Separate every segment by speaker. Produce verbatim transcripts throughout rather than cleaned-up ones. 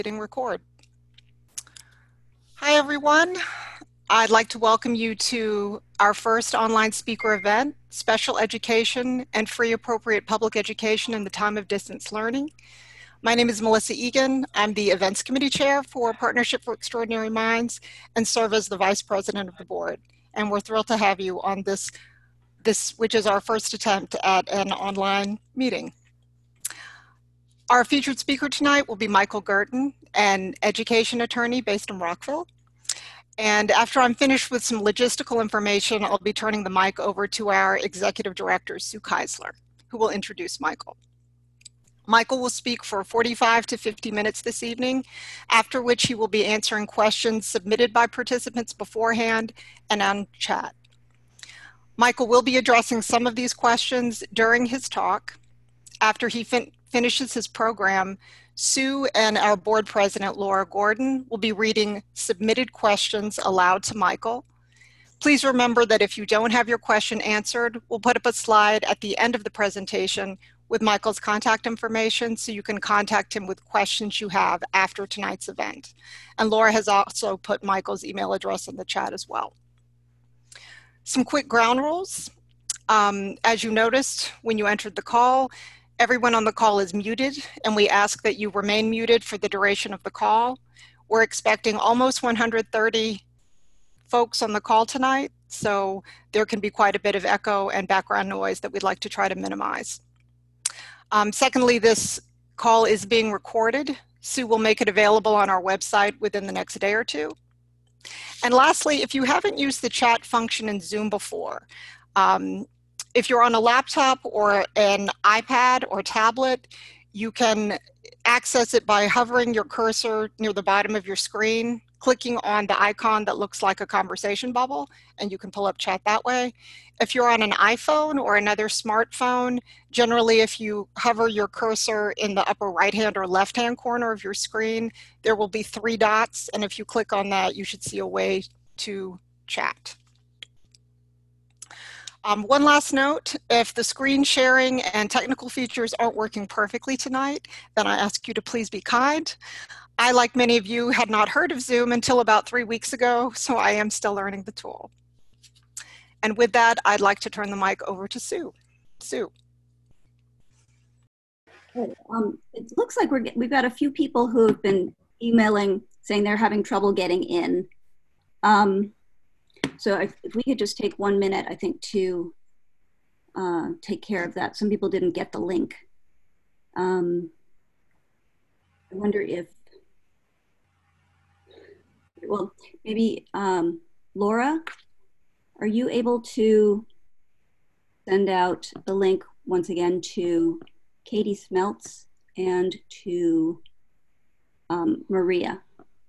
Speaker 1: Hitting record. Hi everyone. I'd like to welcome you to our first online speaker event, Special Education and Free Appropriate Public Education in the Time of Distance Learning. My name is Melissa Egan. I'm the Events Committee Chair for Partnership for Extraordinary Minds and serve as the Vice President of the Board. And we're thrilled to have you on this, this which is our first attempt at an online meeting. Our featured speaker tonight will be Michael Gurton, an education attorney based in Rockville. And after I'm finished with some logistical information, I'll be turning the mic over to our executive director, Sue Keisler, who will introduce Michael. Michael will speak for forty-five to fifty minutes this evening, after which he will be answering questions submitted by participants beforehand and on chat. Michael will be addressing some of these questions during his talk. After he fin finishes his program, Sue and our board president, Laura Gordon, will be reading submitted questions aloud to Michael. Please remember that if you don't have your question answered, we'll put up a slide at the end of the presentation with Michael's contact information so you can contact him with questions you have after tonight's event. And Laura has also put Michael's email address in the chat as well. Some quick ground rules. Um, as you noticed when you entered the call, everyone on the call is muted, and we ask that you remain muted for the duration of the call. We're expecting almost one hundred thirty folks on the call tonight, so there can be quite a bit of echo and background noise that we'd like to try to minimize. Um, secondly, this call is being recorded. Sue will make it available on our website within the next day or two. And lastly, if you haven't used the chat function in Zoom before, um, if you're on a laptop or an iPad or tablet, you can access it by hovering your cursor near the bottom of your screen, clicking on the icon that looks like a conversation bubble, and you can pull up chat that way. If you're on an iPhone or another smartphone, generally if you hover your cursor in the upper right-hand or left-hand corner of your screen, there will be three dots, and if you click on that, you should see a way to chat. Um, one last note, if the screen sharing and technical features aren't working perfectly tonight, then I ask you to please be kind. I, like many of you, had not heard of Zoom until about three weeks ago, so I am still learning the tool. And with that, I'd like to turn the mic over to Sue. Sue.
Speaker 2: Um, it looks like we're, we've got a few people who have been emailing saying they're having trouble getting in. Um, So if, if we could just take one minute, I think, to uh, take care of that. Some people didn't get the link. Um, I wonder if, well, maybe um, Laura, are you able to send out the link once again to Katie Smeltz and to um, Maria?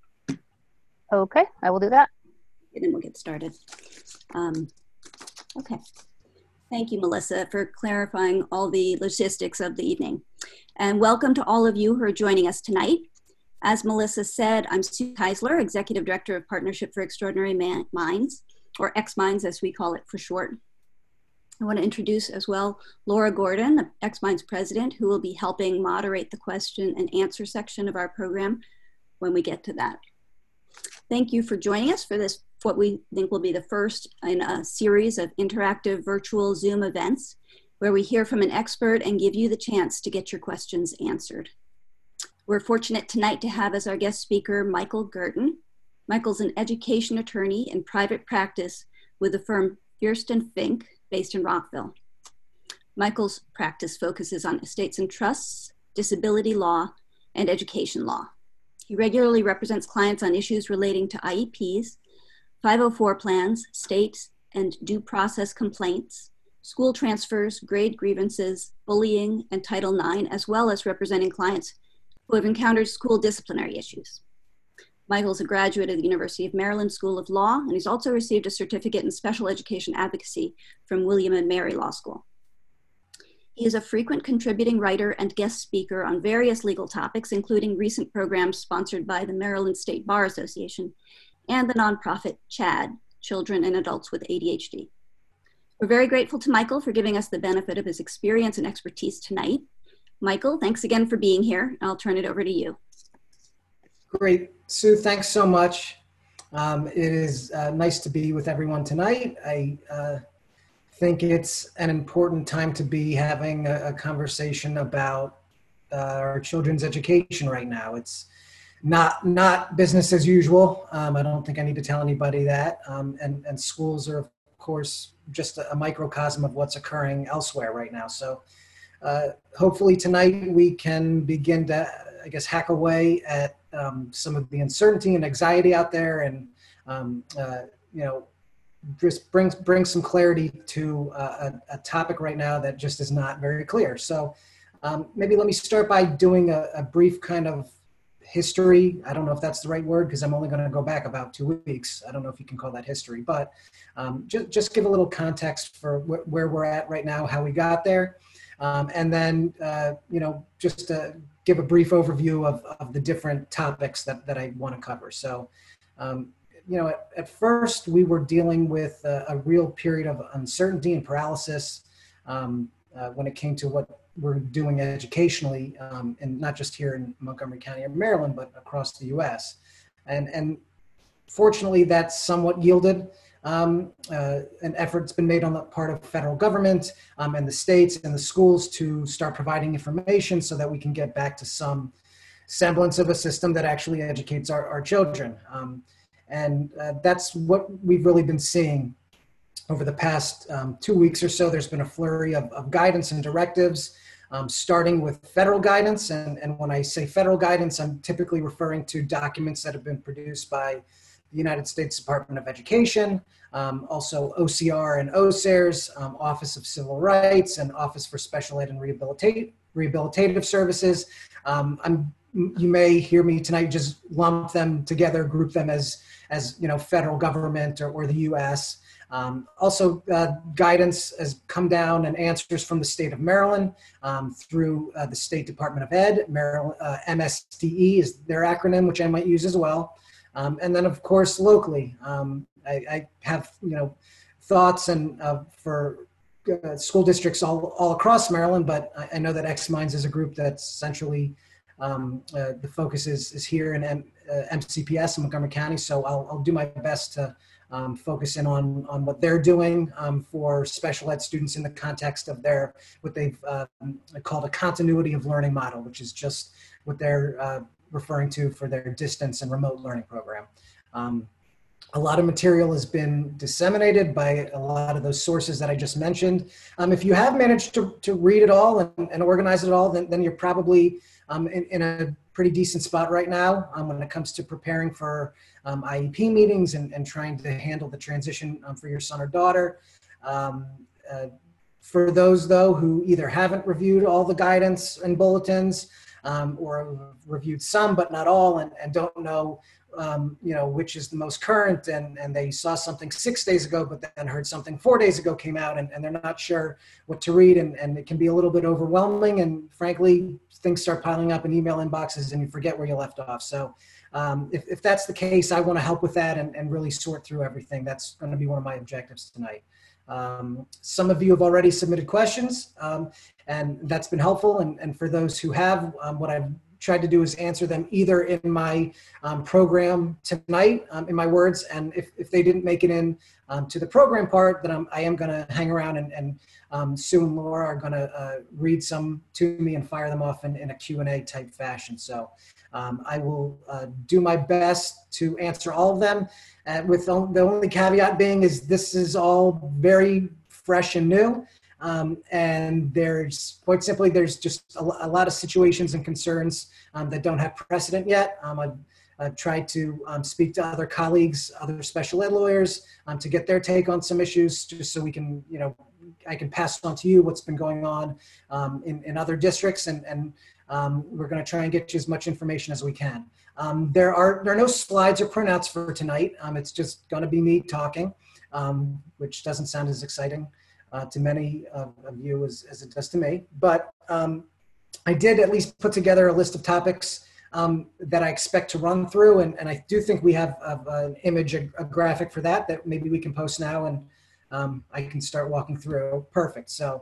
Speaker 3: Okay, I will do that.
Speaker 2: And then we'll get started. Um, okay. Thank you, Melissa, for clarifying all the logistics of the evening. And welcome to all of you who are joining us tonight. As Melissa said, I'm Sue Keisler, Executive Director of Partnership for Extraordinary Minds, or X Minds as we call it for short. I want to introduce as well Laura Gordon, the X Minds President, who will be helping moderate the question and answer section of our program when we get to that. Thank you for joining us for this, what we think will be the first in a series of interactive virtual Zoom events where we hear from an expert and give you the chance to get your questions answered. We're fortunate tonight to have as our guest speaker, Michael Gurton. Michael's an education attorney in private practice with the firm Fierst and Fink based in Rockville. Michael's practice focuses on estates and trusts, disability law, and education law. He regularly represents clients on issues relating to I E Ps, five oh four plans, state and due process complaints, school transfers, grade grievances, bullying, and Title nine, as well as representing clients who have encountered school disciplinary issues. Michael's a graduate of the University of Maryland School of Law, and he's also received a certificate in special education advocacy from William and Mary Law School. He is a frequent contributing writer and guest speaker on various legal topics, including recent programs sponsored by the Maryland State Bar Association and the nonprofit CHADD, Children and Adults with A D H D. We're very grateful to Michael for giving us the benefit of his experience and expertise tonight. Michael, thanks again for being here. I'll turn it over to you.
Speaker 4: Great. Sue, thanks so much. Um, it is uh, nice to be with everyone tonight. I uh, think it's an important time to be having a, a conversation about uh, our children's education right now. It's not not business as usual. Um, I don't think I need to tell anybody that. Um, and, and schools are, of course, just a, a microcosm of what's occurring elsewhere right now. So uh, hopefully tonight we can begin to, I guess, hack away at um, some of the uncertainty and anxiety out there, and um, uh, you know, just brings bring some clarity to uh, a, a topic right now that just is not very clear. So um, maybe let me start by doing a, a brief kind of history. I don't know if that's the right word because I'm only going to go back about two weeks. I don't know if you can call that history, but um, just just give a little context for wh where we're at right now, how we got there, um, and then uh, you know, just to give a brief overview of, of the different topics that, that I want to cover. So, um, you know, at, at first we were dealing with a, a real period of uncertainty and paralysis um, uh, when it came to what we're doing educationally, um, and not just here in Montgomery County or Maryland, but across the U S. And, and fortunately, that's somewhat yielded. Um, uh, an effort's been made on the part of federal government um, and the states and the schools to start providing information so that we can get back to some semblance of a system that actually educates our, our children. Um, and uh, that's what we've really been seeing over the past um, two weeks or so. There's been a flurry of, of guidance and directives, um, starting with federal guidance. And, and when I say federal guidance, I'm typically referring to documents that have been produced by the United States Department of Education, um, also O C R and O S A R S, um, Office of Civil Rights, and Office for Special Ed and Rehabilitate, Rehabilitative Services. Um, I'm, you may hear me tonight just lump them together, group them as, as you know, federal government or, or the U S. Um, also, uh, guidance has come down and answers from the state of Maryland um, through uh, the State Department of Ed. Maryland, uh, M S D E is their acronym, which I might use as well. Um, and then, of course, locally, um, I, I have, you know, thoughts and uh, for uh, school districts all, all across Maryland, but I, I know that X Minds is a group that's essentially, um, uh, the focus is, is here in M, uh, M C P S in Montgomery County. So I'll, I'll do my best to um, focus in on, on what they're doing um, for special ed students in the context of their, what they've uh, called a continuity of learning model, which is just what they're uh, referring to for their distance and remote learning program. Um, a lot of material has been disseminated by a lot of those sources that I just mentioned. Um, if you have managed to, to read it all and, and organize it all, then, then you're probably um, in, in a pretty decent spot right now um, when it comes to preparing for um, I E P meetings and, and trying to handle the transition um, for your son or daughter. Um, uh, for those, though, who either haven't reviewed all the guidance and bulletins, Um, or reviewed some but not all, and, and don't know, um, you know, which is the most current, and, and they saw something six days ago, but then heard something four days ago came out, and, and they're not sure what to read, and, and it can be a little bit overwhelming, and frankly, things start piling up in email inboxes and you forget where you left off. So um, if, if that's the case, I want to help with that and, and really sort through everything. That's going to be one of my objectives tonight. Um, some of you have already submitted questions, um, and that's been helpful. And, and for those who have, um, what I've tried to do is answer them either in my um, program tonight, um, in my words, and if, if they didn't make it in um, to the program part, then I'm, I am going to hang around, and, and um, Sue and Laura are going to uh, read some to me and fire them off in, in a Q and A type fashion. So um, I will uh, do my best to answer all of them. Uh, with the only caveat being is this is all very fresh and new. Um, and there's quite simply, there's just a, a lot of situations and concerns um, that don't have precedent yet. Um, I've, I've tried to um, speak to other colleagues, other special ed lawyers um, to get their take on some issues, just so we can, you know, I can pass on to you what's been going on um, in, in other districts, and, and um, we're going to try and get you as much information as we can. Um, there are there are no slides or printouts for tonight. Um, it's just going to be me talking, um, which doesn't sound as exciting uh, to many of, of you as, as it does to me. But um, I did at least put together a list of topics um, that I expect to run through, and, and I do think we have a, an image, a, a graphic for that that maybe we can post now, and um, I can start walking through. Perfect. So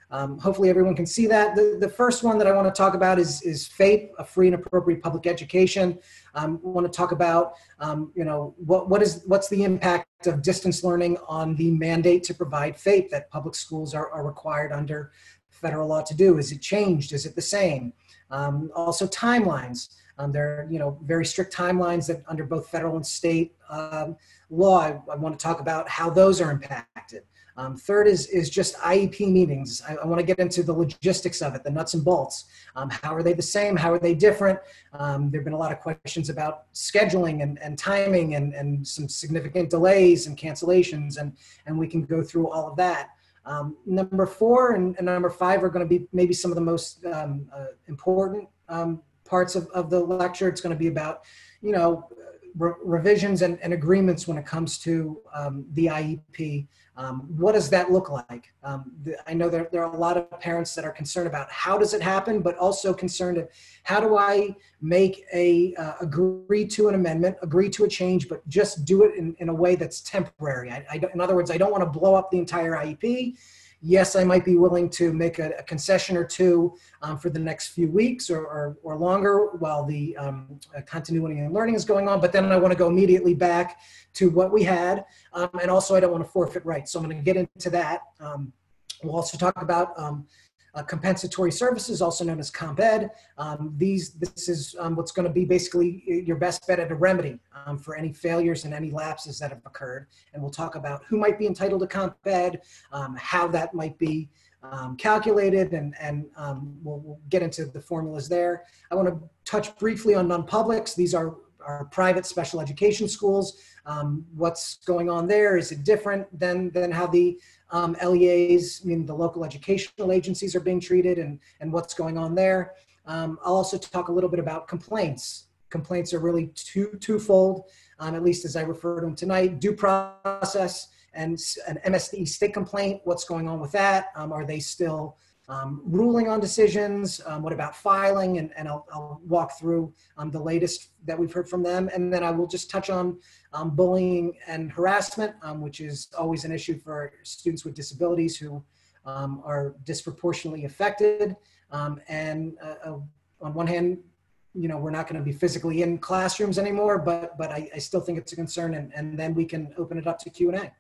Speaker 4: Um, hopefully everyone can see that. The, the first one that I want to talk about is, is FAPE, a free and appropriate public education. Um, I want to talk about, um, you know, what, what is, what's the impact of distance learning on the mandate to provide FAPE that public schools are, are required under federal law to do? Is it changed? Is it the same? Um, also timelines. Um, there are, you know, very strict timelines that under both federal and state um, law. I, I want to talk about how those are impacted. Um, third is, is just I E P meetings. I, I want to get into the logistics of it, the nuts and bolts. Um, how are they the same? How are they different? Um, there have been a lot of questions about scheduling and, and timing and, and some significant delays and cancellations, and, and we can go through all of that. Um, number four and, and number five are going to be maybe some of the most um, uh, important um, parts of, of the lecture. It's going to be about, you know, re revisions and, and agreements when it comes to um, the I E P. Um, what does that look like? Um, the, I know there, there are a lot of parents that are concerned about how does it happen, but also concerned of how do I make a, uh, agree to an amendment, agree to a change, but just do it in, in a way that's temporary. I, I don't, in other words, I don't want to blow up the entire I E P. Yes, I might be willing to make a, a concession or two um, for the next few weeks or, or, or longer while the um, continuity and learning is going on, but then I want to go immediately back to what we had. Um, and also I don't want to forfeit rights. So I'm going to get into that. Um, we'll also talk about um, uh, compensatory services, also known as Comp Ed. Um, these, this is um, what's going to be basically your best bet at a remedy um, for any failures and any lapses that have occurred. And we'll talk about who might be entitled to Comp Ed, um, how that might be um, calculated, and, and um, we'll, we'll get into the formulas there. I want to touch briefly on non-publics. These are our private special education schools. Um, what's going on there? Is it different than, than how the um, L E As, I mean, the local educational agencies are being treated, and, and what's going on there? Um, I'll also talk a little bit about complaints. Complaints are really two, twofold, um, at least as I refer to them tonight: due process and an M S D state complaint. What's going on with that? Um, are they still Um, ruling on decisions? Um, what about filing? And, and I'll, I'll walk through um, the latest that we've heard from them. And then I will just touch on um, bullying and harassment, um, which is always an issue for students with disabilities who um, are disproportionately affected. Um, and uh, uh, on one hand, you know, we're not going to be physically in classrooms anymore, but, but I, I still think it's a concern. And, and then we can open it up to Q and A.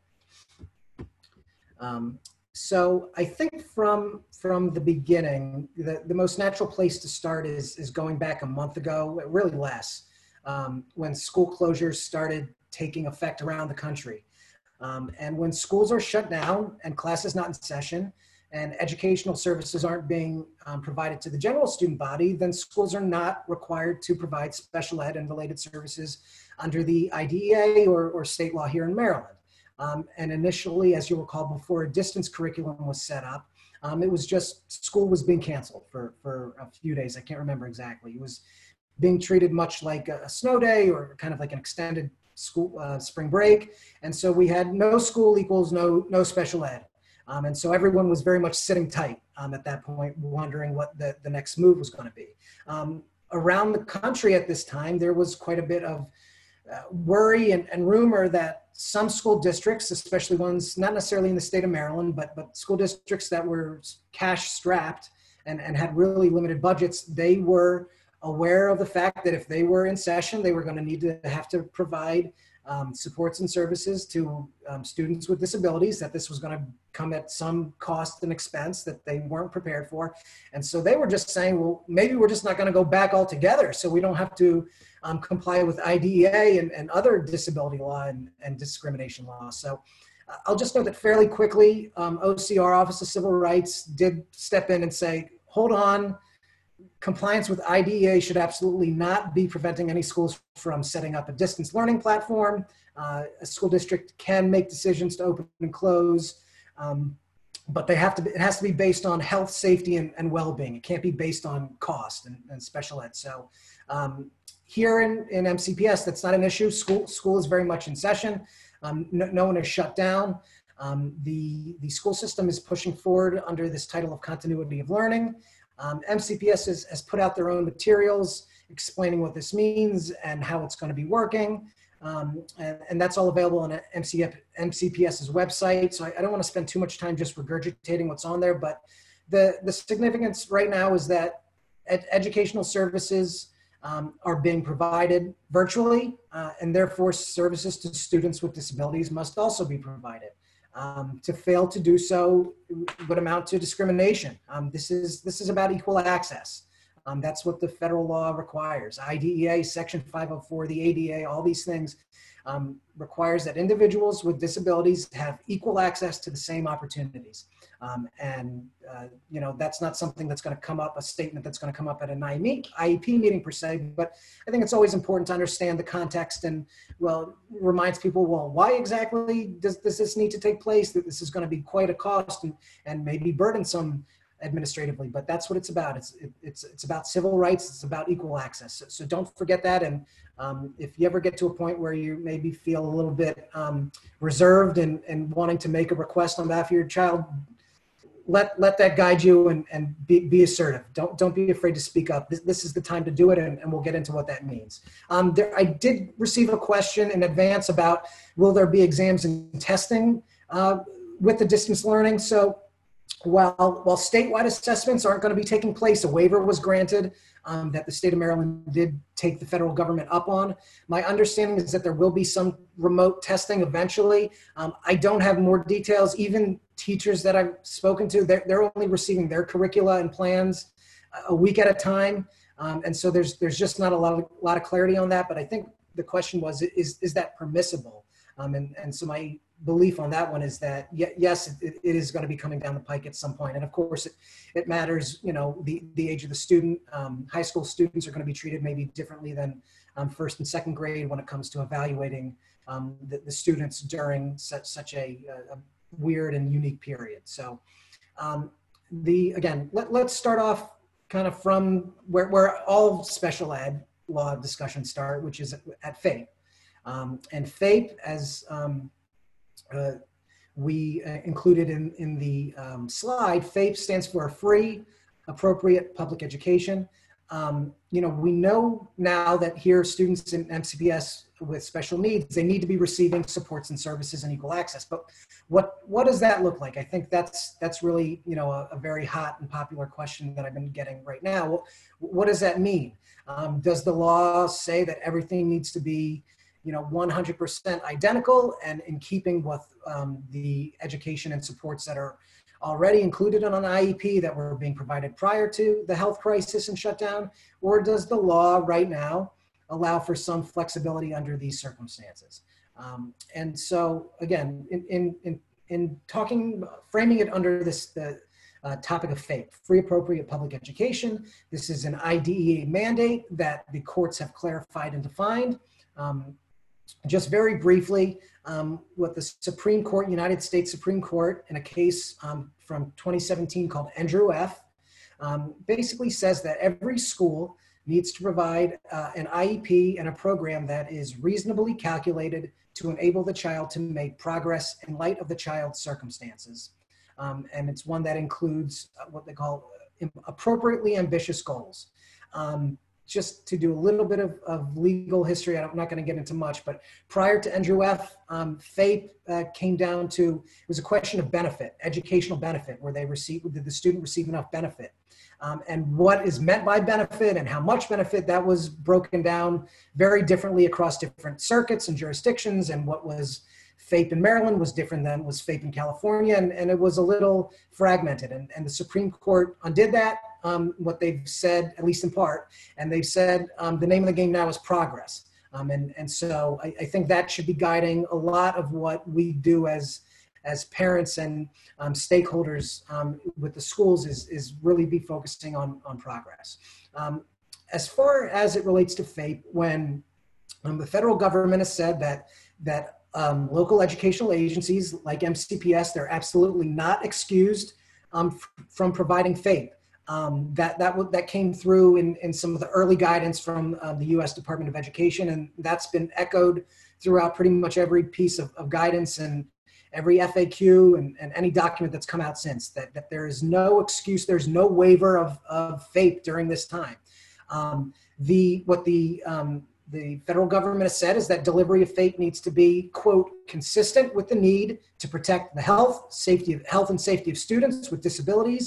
Speaker 4: Um, So I think from from the beginning, the, the most natural place to start is, is going back a month ago, really less, um, when school closures started taking effect around the country. Um, and when schools are shut down and classes not in session and educational services aren't being um, provided to the general student body, then schools are not required to provide special ed and related services under the I D E A or, or state law here in Maryland. Um, and initially, as you'll recall, before a distance curriculum was set up, um, it was just school was being canceled for, for a few days. I can't remember exactly. It was being treated much like a, a snow day or kind of like an extended school uh, spring break. And so we had no school equals no, no special ed. Um, and so everyone was very much sitting tight um, at that point, wondering what the, the next move was going to be. Um, around the country at this time, there was quite a bit of Uh, worry and, and rumor that some school districts, especially ones not necessarily in the state of Maryland, but, but school districts that were cash strapped and, and had really limited budgets, they were aware of the fact that if they were in session, they were going to need to have to provide um, supports and services to um, students with disabilities, that this was going to come at some cost and expense that they weren't prepared for. And so they were just saying, well, maybe we're just not going to go back altogether, so we don't have to um, comply with I D E A and, and other disability law and, and discrimination law. So uh, I'll just note that fairly quickly, um, O C R, Office of Civil Rights, did step in and say, hold on, compliance with I D E A should absolutely not be preventing any schools from setting up a distance learning platform. Uh, a school district can make decisions to open and close, um, but they have to be, it has to be based on health, safety, and, and well-being. It can't be based on cost and, and special ed. So um, here in, in M C P S, that's not an issue. School, school is very much in session. Um, no, no one is shut down. Um, the, the school system is pushing forward under this title of continuity of learning. Um, M C P S has, has put out their own materials explaining what this means and how it's going to be working. Um, and, and that's all available on M C P S's website. So I, I don't want to spend too much time just regurgitating what's on there, but the, the significance right now is that ed educational services um, are being provided virtually, uh, and therefore services to students with disabilities must also be provided. Um, to fail to do so would amount to discrimination. Um, this is, this is about equal access. Um, that's what the federal law requires. I D E A, Section five oh four, the A D A, all these things um, requires that individuals with disabilities have equal access to the same opportunities. Um, and, uh, you know, that's not something that's going to come up, a statement that's going to come up at an I E P meeting per se, but I think it's always important to understand the context and, well, reminds people, well, why exactly does, does this need to take place? That this is going to be quite a cost and, and maybe burdensome administratively, but that's what it's about. It's it, it's it's about civil rights. It's about equal access. So, so don't forget that. And um, if you ever get to a point where you maybe feel a little bit um, reserved and, and wanting to make a request on behalf of your child, let let that guide you and, and be, be assertive. Don't don't be afraid to speak up. This, this is the time to do it, and, and we'll get into what that means. Um, there, I did receive a question in advance about will there be exams and testing uh, with the distance learning. So While, while statewide assessments aren't going to be taking place, a waiver was granted um, that the state of Maryland did take the federal government up on. My understanding is that there will be some remote testing eventually. Um, I don't have more details. Even teachers that I've spoken to, they're, they're only receiving their curricula and plans a week at a time. Um, and so there's, there's just not a lot of, a lot of clarity on that. But I think the question was, is, is that permissible? Um, and, and so my belief on that one is that yes, it, it is going to be coming down the pike at some point. And of course it, it matters, you know, the, the age of the student. Um, high school students are going to be treated maybe differently than um, first and second grade when it comes to evaluating um, the, the students during such, such a, a weird and unique period. So um, the, again, let, let's start off kind of from where, where all special ed law discussions start, which is at FAPE. Um, and FAPE, as um, Uh, we uh, included in, in the um, slide, FAPE stands for Free Appropriate Public Education. Um, you know, we know now that here students in M C P S with special needs, they need to be receiving supports and services and equal access. But what, what does that look like? I think that's, that's really, you know, a, a very hot and popular question that I've been getting right now. What, what does that mean? Um, does the law say that everything needs to be, you know, one hundred percent identical and in keeping with um, the education and supports that are already included on an I E P that were being provided prior to the health crisis and shutdown? Or does the law right now allow for some flexibility under these circumstances? Um, and so again, in, in, in, in talking, framing it under this, the uh, topic of FAPE, Free Appropriate Public Education, this is an I D E A mandate that the courts have clarified and defined. Um, Just very briefly, um, what the Supreme Court, United States Supreme Court, in a case um, from twenty seventeen called Andrew F., um, basically says that every school needs to provide uh, an I E P and a program that is reasonably calculated to enable the child to make progress in light of the child's circumstances. Um, and it's one that includes what they call appropriately ambitious goals. Um, Just to do a little bit of, of legal history, I'm not going to get into much, but prior to Andrew F., um, FAPE uh, came down to, it was a question of benefit, educational benefit, where they receive, did the student receive enough benefit? Um, and what is meant by benefit and how much benefit, that was broken down very differently across different circuits and jurisdictions, and what was FAPE in Maryland was different than was FAPE in California, and, and it was a little fragmented, and, and the Supreme Court undid that. Um, what they've said, at least in part, and they've said um, the name of the game now is progress. Um, and, and so I, I think that should be guiding a lot of what we do as, as parents and um, stakeholders um, with the schools is, is really be focusing on, on progress. Um, as far as it relates to FAPE, when um, the federal government has said that, that um, local educational agencies like M C P S, they're absolutely not excused um, from providing FAPE. Um, that, that, that came through in, in some of the early guidance from uh, the U S Department of Education, and that's been echoed throughout pretty much every piece of, of guidance and every F A Q and, and any document that's come out since, that, that there is no excuse, there's no waiver of, of FAPE during this time. Um, the, what the, um, the federal government has said is that delivery of FAPE needs to be, quote, consistent with the need to protect the health, safety of, health and safety of students with disabilities,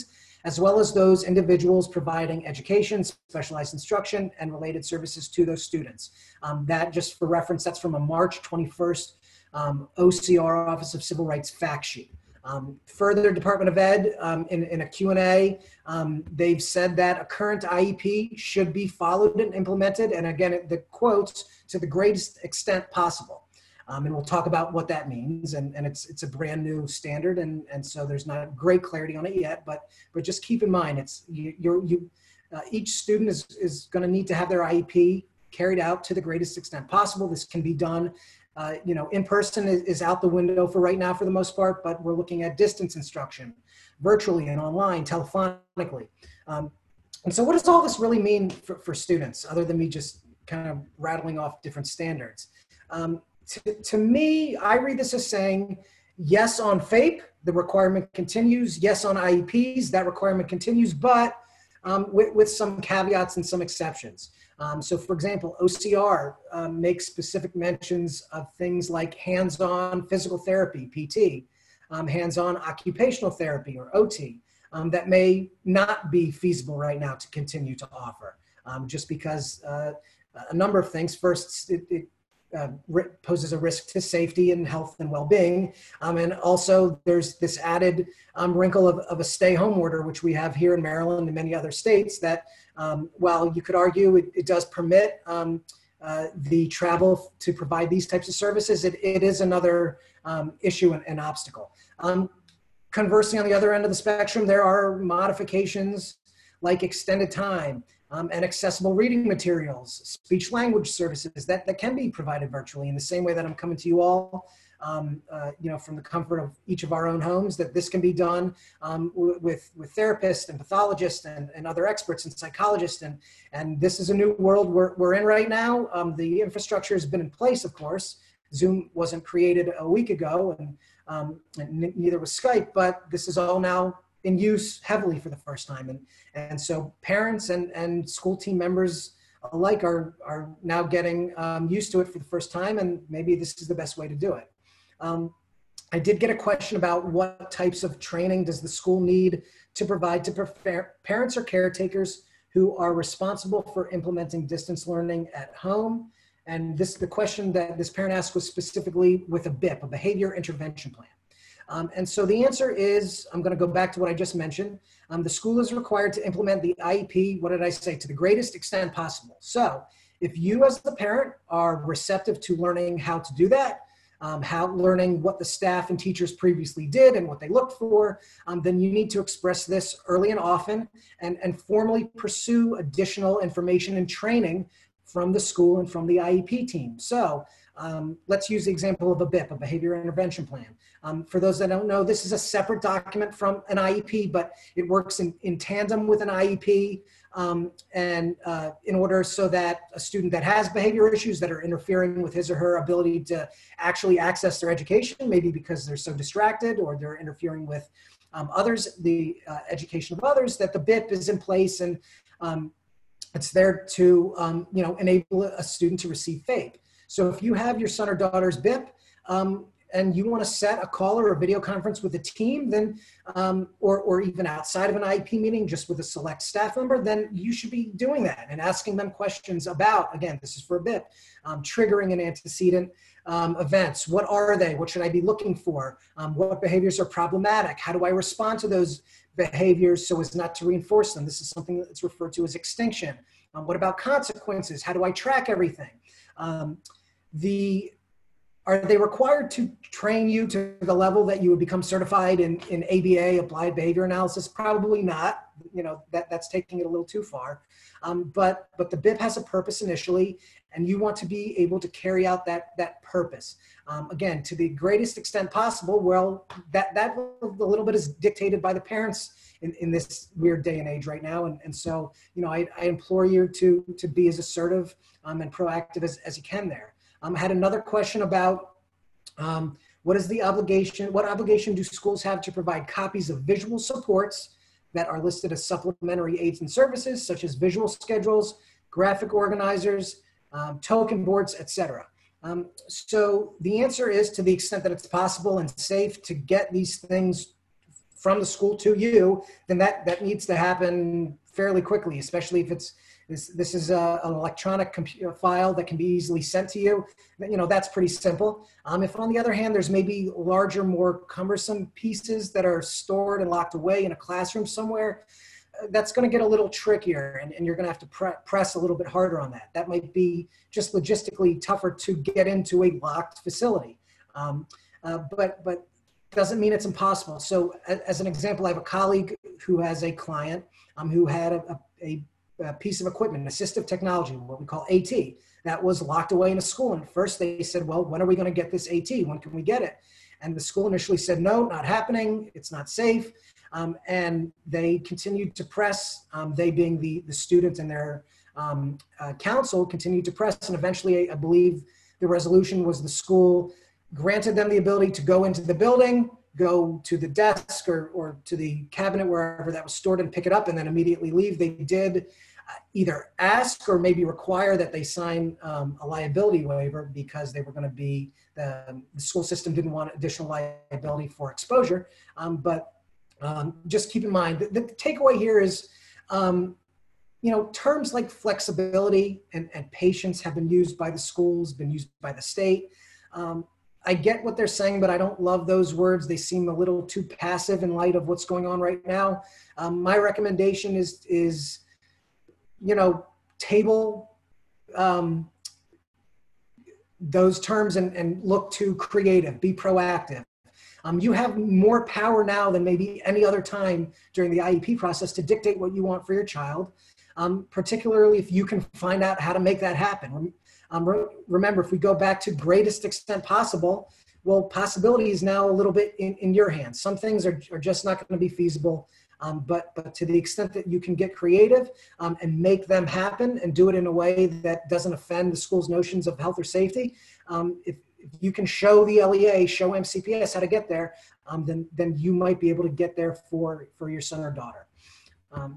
Speaker 4: as well as those individuals providing education, specialized instruction, and related services to those students. Um, that, just for reference, that's from a March twenty-first um, O C R, Office of Civil Rights fact sheet. Um, further, Department of Ed, um, in, in a Q and A, um, they've said that a current I E P should be followed and implemented, and again, the quotes, to the greatest extent possible. Um, and we'll talk about what that means, and, and it's it's a brand new standard, and, and so there's not great clarity on it yet, but but just keep in mind, it's you, you're, you uh, each student is, is going to need to have their I E P carried out to the greatest extent possible. This can be done Uh, you know, in person is, is out the window for right now for the most part, but we're looking at distance instruction, virtually and online, telephonically. Um, and so what does all this really mean for, for students, other than me just kind of rattling off different standards? Um, to, to me, I read this as saying, yes on FAPE, the requirement continues. Yes on I E Ps, that requirement continues, but um, with, with some caveats and some exceptions. Um, so for example, O C R um, makes specific mentions of things like hands-on physical therapy, P T, um, hands-on occupational therapy, or O T, um, that may not be feasible right now to continue to offer, um, just because uh, a number of things. First, it, it uh, poses a risk to safety and health and well-being. Um, and also there's this added um, wrinkle of, of a stay-home order, which we have here in Maryland and many other states, that um, while you could argue it, it does permit um, uh, the travel to provide these types of services, it, it is another um, issue and, and obstacle. Um, conversely, on the other end of the spectrum, there are modifications like extended time, Um, and accessible reading materials, speech language services that, that can be provided virtually in the same way that I'm coming to you all, um, uh, you know, from the comfort of each of our own homes, that this can be done um, with, with therapists and pathologists and, and other experts and psychologists. And, and this is a new world we're, we're in right now. Um, the infrastructure has been in place, of course. Zoom wasn't created a week ago, and, um, and neither was Skype, but this is all now in use heavily for the first time. And, and so parents and, and school team members alike are, are now getting um, used to it for the first time, and maybe this is the best way to do it. Um, I did get a question about what types of training does the school need to provide to prepare parents or caretakers who are responsible for implementing distance learning at home. And this, the question that this parent asked was specifically with a B I P, a behavior intervention plan. Um, and so the answer is, I'm going to go back to what I just mentioned. Um, the school is required to implement the I E P, what did I say, to the greatest extent possible. So if you as the parent are receptive to learning how to do that, um, how learning what the staff and teachers previously did and what they looked for, um, then you need to express this early and often, and, and formally pursue additional information and training from the school and from the I E P team. So um, let's use the example of a B I P, a behavior intervention plan. Um, for those that don't know, this is a separate document from an I E P, but it works in, in tandem with an I E P, um, and uh, in order so that a student that has behavior issues that are interfering with his or her ability to actually access their education, maybe because they're so distracted or they're interfering with um, others, the uh, education of others, that the B I P is in place, and um, it's there to um, you know, enable a student to receive FAPE. So if you have your son or daughter's B I P, um, and you want to set a call or a video conference with a team, then, um, or, or even outside of an I E P meeting, just with a select staff member, then you should be doing that and asking them questions about, again, this is for a B I P, um, triggering and antecedent um, events. What are they? What should I be looking for? Um, what behaviors are problematic? How do I respond to those behaviors so as not to reinforce them? This is something that's referred to as extinction. Um, what about consequences? How do I track everything? Um, the Are they required to train you to the level that you would become certified in, in A B A, applied behavior analysis? Probably not. You know, that, that's taking it a little too far. Um, but, but the B I P has a purpose initially, and you want to be able to carry out that, that purpose. Um, again, to the greatest extent possible. Well, that, that a little bit is dictated by the parents in, in this weird day and age right now. And, and so, you know, I, I implore you to, to be as assertive um, and proactive as, as you can there. Um, I had another question about um, what is the obligation, what obligation do schools have to provide copies of visual supports that are listed as supplementary aids and services, such as visual schedules, graphic organizers, um, token boards, et cetera. Um, so the answer is, to the extent that it's possible and safe to get these things from the school to you, then that, that needs to happen fairly quickly, especially if it's, this, this is a, an electronic computer file that can be easily sent to you. You know, that's pretty simple. Um, if on the other hand, there's maybe larger, more cumbersome pieces that are stored and locked away in a classroom somewhere, that's going to get a little trickier, and, and you're going to have to pre press a little bit harder on that. That might be just logistically tougher to get into a locked facility. Um, uh, but, but doesn't mean it's impossible. So as an example, I have a colleague who has a client um, who had a, a, a piece of equipment, assistive technology, what we call AT, that was locked away in a school. And at first they said, well, when are we going to get this AT? When can we get it? And the school initially said, no, not happening. It's not safe. Um, and they continued to press, um, they being the, the student and their um, uh, council continued to press. And eventually, I believe the resolution was the school granted them the ability to go into the building, go to the desk or, or to the cabinet, wherever that was stored, and pick it up and then immediately leave. They did uh, either ask or maybe require that they sign um, a liability waiver because they were going to be, the, the school system didn't want additional liability for exposure. Um, but um, just keep in mind, the, the takeaway here is, um, you know, terms like flexibility and, and patience have been used by the schools, been used by the state. Um, I get what they're saying, but I don't love those words. They seem a little too passive in light of what's going on right now. Um, my recommendation is, is, you know, table um, those terms and, and look to creative, be proactive. Um, you have more power now than maybe any other time during the I E P process to dictate what you want for your child, um, particularly if you can find out how to make that happen. Um, re remember, if we go back to greatest extent possible, well, possibility is now a little bit in, in your hands. Some things are, are just not going to be feasible, um, but, but to the extent that you can get creative um, and make them happen and do it in a way that doesn't offend the school's notions of health or safety, um, if, if you can show the L E A, show M C P S how to get there, um, then, then you might be able to get there for, for your son or daughter. Um,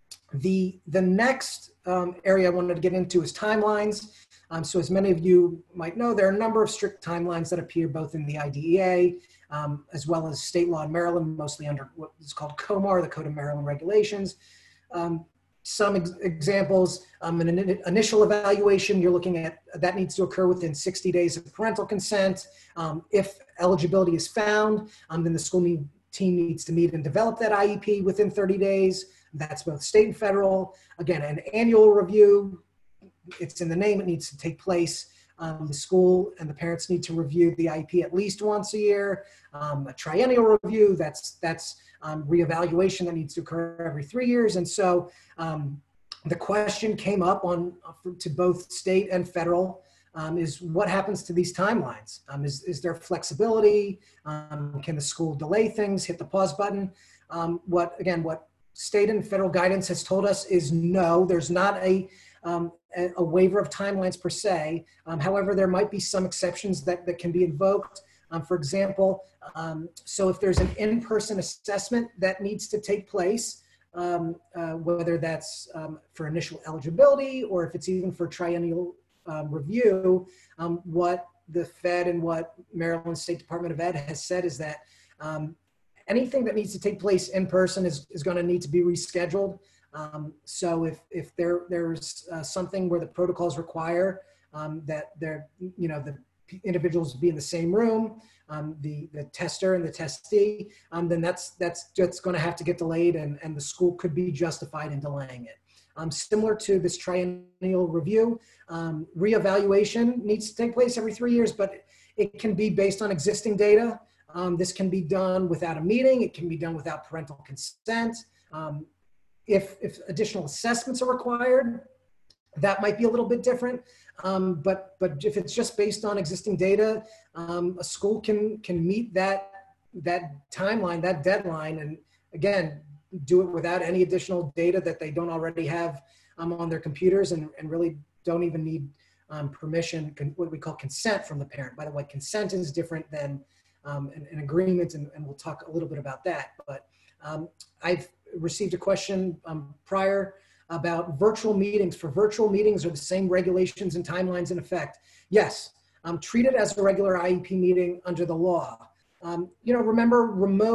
Speaker 4: the, the next um, area I wanted to get into is timelines. Um, so as many of you might know, there are a number of strict timelines that appear both in the I D E A um, as well as state law in Maryland, mostly under what is called COMAR, the Code of Maryland Regulations. Um, some ex examples, um, an in initial evaluation, you're looking at, that needs to occur within sixty days of parental consent. Um, if eligibility is found, um, then the school need, team needs to meet and develop that I E P within thirty days. That's both state and federal. Again, an annual review, it's in the name, it needs to take place. Um, the school and the parents need to review the I E P at least once a year. Um, a triennial review, that's, that's um, reevaluation that needs to occur every three years. And so um, the question came up on to both state and federal um, is what happens to these timelines? Um, is, is there flexibility? Um, can the school delay things, hit the pause button? Um, what, again, what state and federal guidance has told us is no, there's not a Um, a, a waiver of timelines per se. Um, however, there might be some exceptions that, that can be invoked. Um, for example, um, so if there's an in-person assessment that needs to take place, um, uh, whether that's um, for initial eligibility or if it's even for triennial um, review, um, what the Fed and what Maryland State Department of Ed has said is that um, anything that needs to take place in person is, is going to need to be rescheduled. Um, so if, if there, there's uh, something where the protocols require um, that they're, you know, the individuals be in the same room, um, the, the tester and the testee, um, then that's, that's just going to have to get delayed, and, and the school could be justified in delaying it. Um, similar to this triennial review, um, reevaluation needs to take place every three years, but it can be based on existing data. Um, this can be done without a meeting. It can be done without parental consent. Um, If, if additional assessments are required, that might be a little bit different. Um, but, but if it's just based on existing data, um, a school can, can meet that, that timeline, that deadline, and again, do it without any additional data that they don't already have um, on their computers, and, and really don't even need um, permission, what we call consent from the parent. By the way, consent is different than um, an, an agreement, and, and we'll talk a little bit about that. But um, I've received a question um, prior about virtual meetings. For virtual meetings, are the same regulations and timelines in effect? Yes, um, treat it as a regular I E P meeting under the law. Um, you know, remember, remote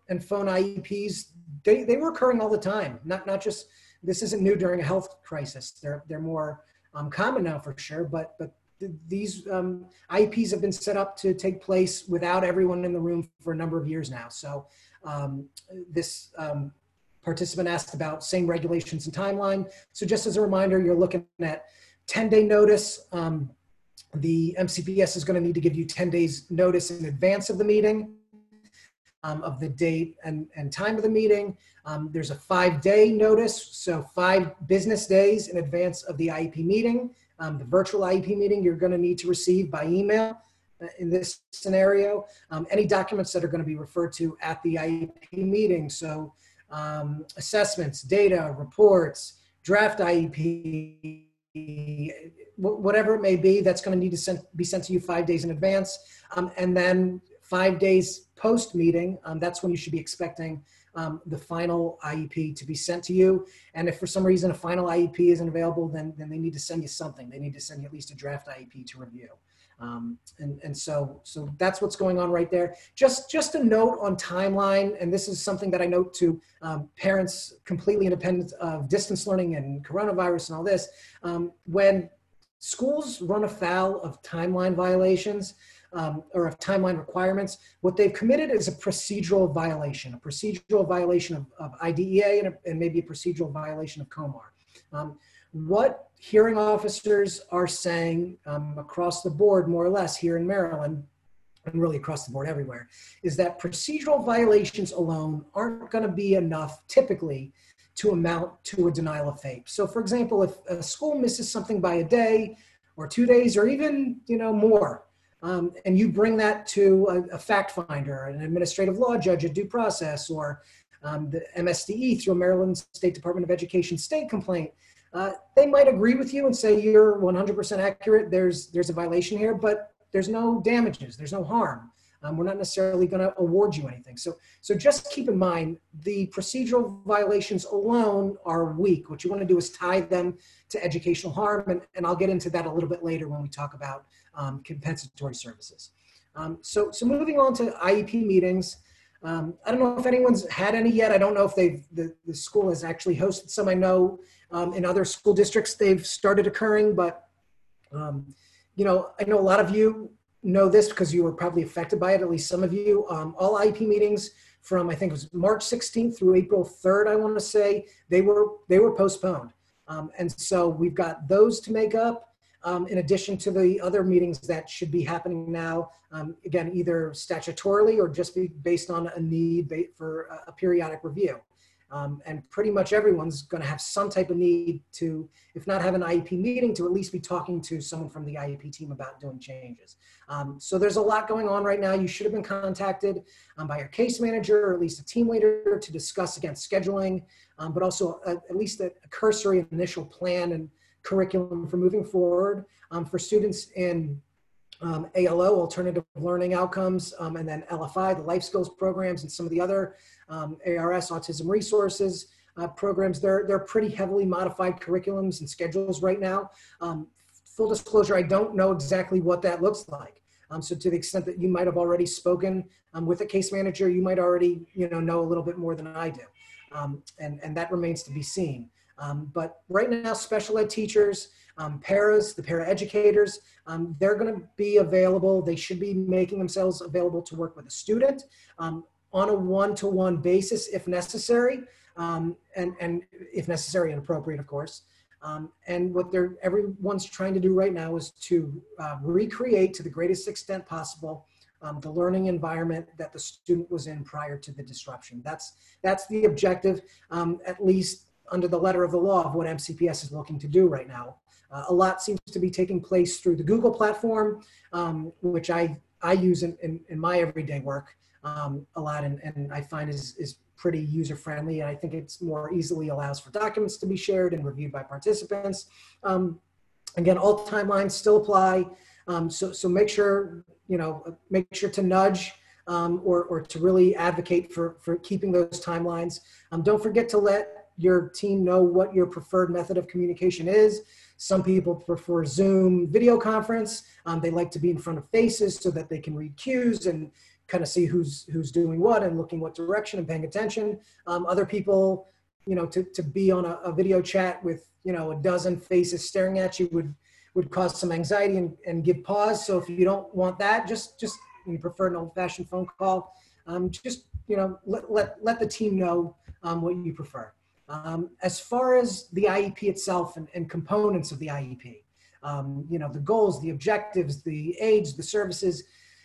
Speaker 4: and phone I E Ps, they, they were occurring all the time. Not, not just, this isn't new during a health crisis. They're, they're more um, common now for sure, but, but th these um, I E Ps have been set up to take place without everyone in the room for a number of years now. So um, this um, participant asked about same regulations and timeline. So just as a reminder, you're looking at ten day notice. Um, the M C P S is going to need to give you ten days notice in advance of the meeting, um, of the date and, and time of the meeting. Um, there's a five day notice, so five business days in advance of the I E P meeting. Um, the virtual I E P meeting you're going to need to receive by email uh, in this scenario. Um, any documents that are going to be referred to at the I E P meeting, so um, assessments, data, reports, draft I E P, whatever it may be, that's going to need to send, be sent to you five days in advance. Um, and then five days post meeting, um, that's when you should be expecting um, the final I E P to be sent to you. And if for some reason a final I E P isn't available, then, then they need to send you something. They need to send you at least a draft I E P to review. Um, and and so, so that's what's going on right there. Just, just a note on timeline, and this is something that I note to um, parents completely independent of distance learning and coronavirus and all this. Um, when schools run afoul of timeline violations um, or of timeline requirements, what they've committed is a procedural violation, a procedural violation of, of I D E A and, a, and maybe a procedural violation of COMAR. Um, what hearing officers are saying um, across the board, more or less here in Maryland, and really across the board everywhere, is that procedural violations alone aren't going to be enough typically to amount to a denial of FAPE. So for example, if a school misses something by a day or two days or even, you know, more, um, and you bring that to a, a fact finder, an administrative law judge, a due process, or um, the M S D E through a Maryland State Department of Education state complaint, uh, they might agree with you and say you're one hundred percent accurate, there's, there's a violation here, but there's no damages, there's no harm. Um, we're not necessarily going to award you anything. So, so just keep in mind, the procedural violations alone are weak. What you want to do is tie them to educational harm, and, and I'll get into that a little bit later when we talk about um, compensatory services. Um, so, so moving on to I E P meetings. Um, I don't know if anyone's had any yet. I don't know if they've, the, the school has actually hosted some. I know um, in other school districts they've started occurring, but um, you know, I know a lot of you know this because you were probably affected by it, at least some of you. Um, all I E P meetings from, I think it was March sixteenth through April third, I want to say, they were, they were postponed. Um, and so we've got those to make up um, in addition to the other meetings that should be happening now. Um, again, either statutorily or just be based on a need for a periodic review. Um, and pretty much everyone's going to have some type of need to, if not have an I E P meeting, to at least be talking to someone from the I E P team about doing changes. Um, so there's a lot going on right now. You should have been contacted um, by your case manager or at least a team leader to discuss, again, scheduling, um, but also a, at least a, a cursory initial plan and curriculum for moving forward um, for students in um, A L O, alternative learning outcomes, um, and then L F I, the life skills programs, and some of the other um, A R S, autism resources uh, programs. They're, they're pretty heavily modified curriculums and schedules right now. Um, full disclosure, I don't know exactly what that looks like. Um, so to the extent that you might have already spoken um, with a case manager, you might already you know, know a little bit more than I do. Um, and, and that remains to be seen. Um, but right now, special ed teachers, um, paras, the para educators, um, they're going to be available. They should be making themselves available to work with a student um, on a one-to-one basis if necessary, um, and, and if necessary and appropriate, of course. Um, and what they're, everyone's trying to do right now is to uh, recreate to the greatest extent possible um, the learning environment that the student was in prior to the disruption. That's, that's the objective, um, at least under the letter of the law of what M C P S is looking to do right now. Uh, a lot seems to be taking place through the Google platform, um, which I, I use in, in, in my everyday work um, a lot, and, and I find is, is pretty user-friendly, and I think it's more easily allows for documents to be shared and reviewed by participants. Um, again, all timelines still apply, um, so, so make sure, you know, make sure to nudge um, or, or to really advocate for, for keeping those timelines. Um, don't forget to let your team know what your preferred method of communication is. Some people prefer Zoom video conference. Um, they like to be in front of faces so that they can read cues and kind of see who's who's doing what and looking what direction and paying attention. Um, other people, you know, to, to be on a, a video chat with, you know, a dozen faces staring at you would would cause some anxiety and, and give pause. So if you don't want that, just just you prefer an old-fashioned phone call, um, just, you know, let, let, let the team know um, what you prefer. Um, as far as the I E P itself and, and components of the I E P, um, you know, the goals, the objectives, the aids, the services,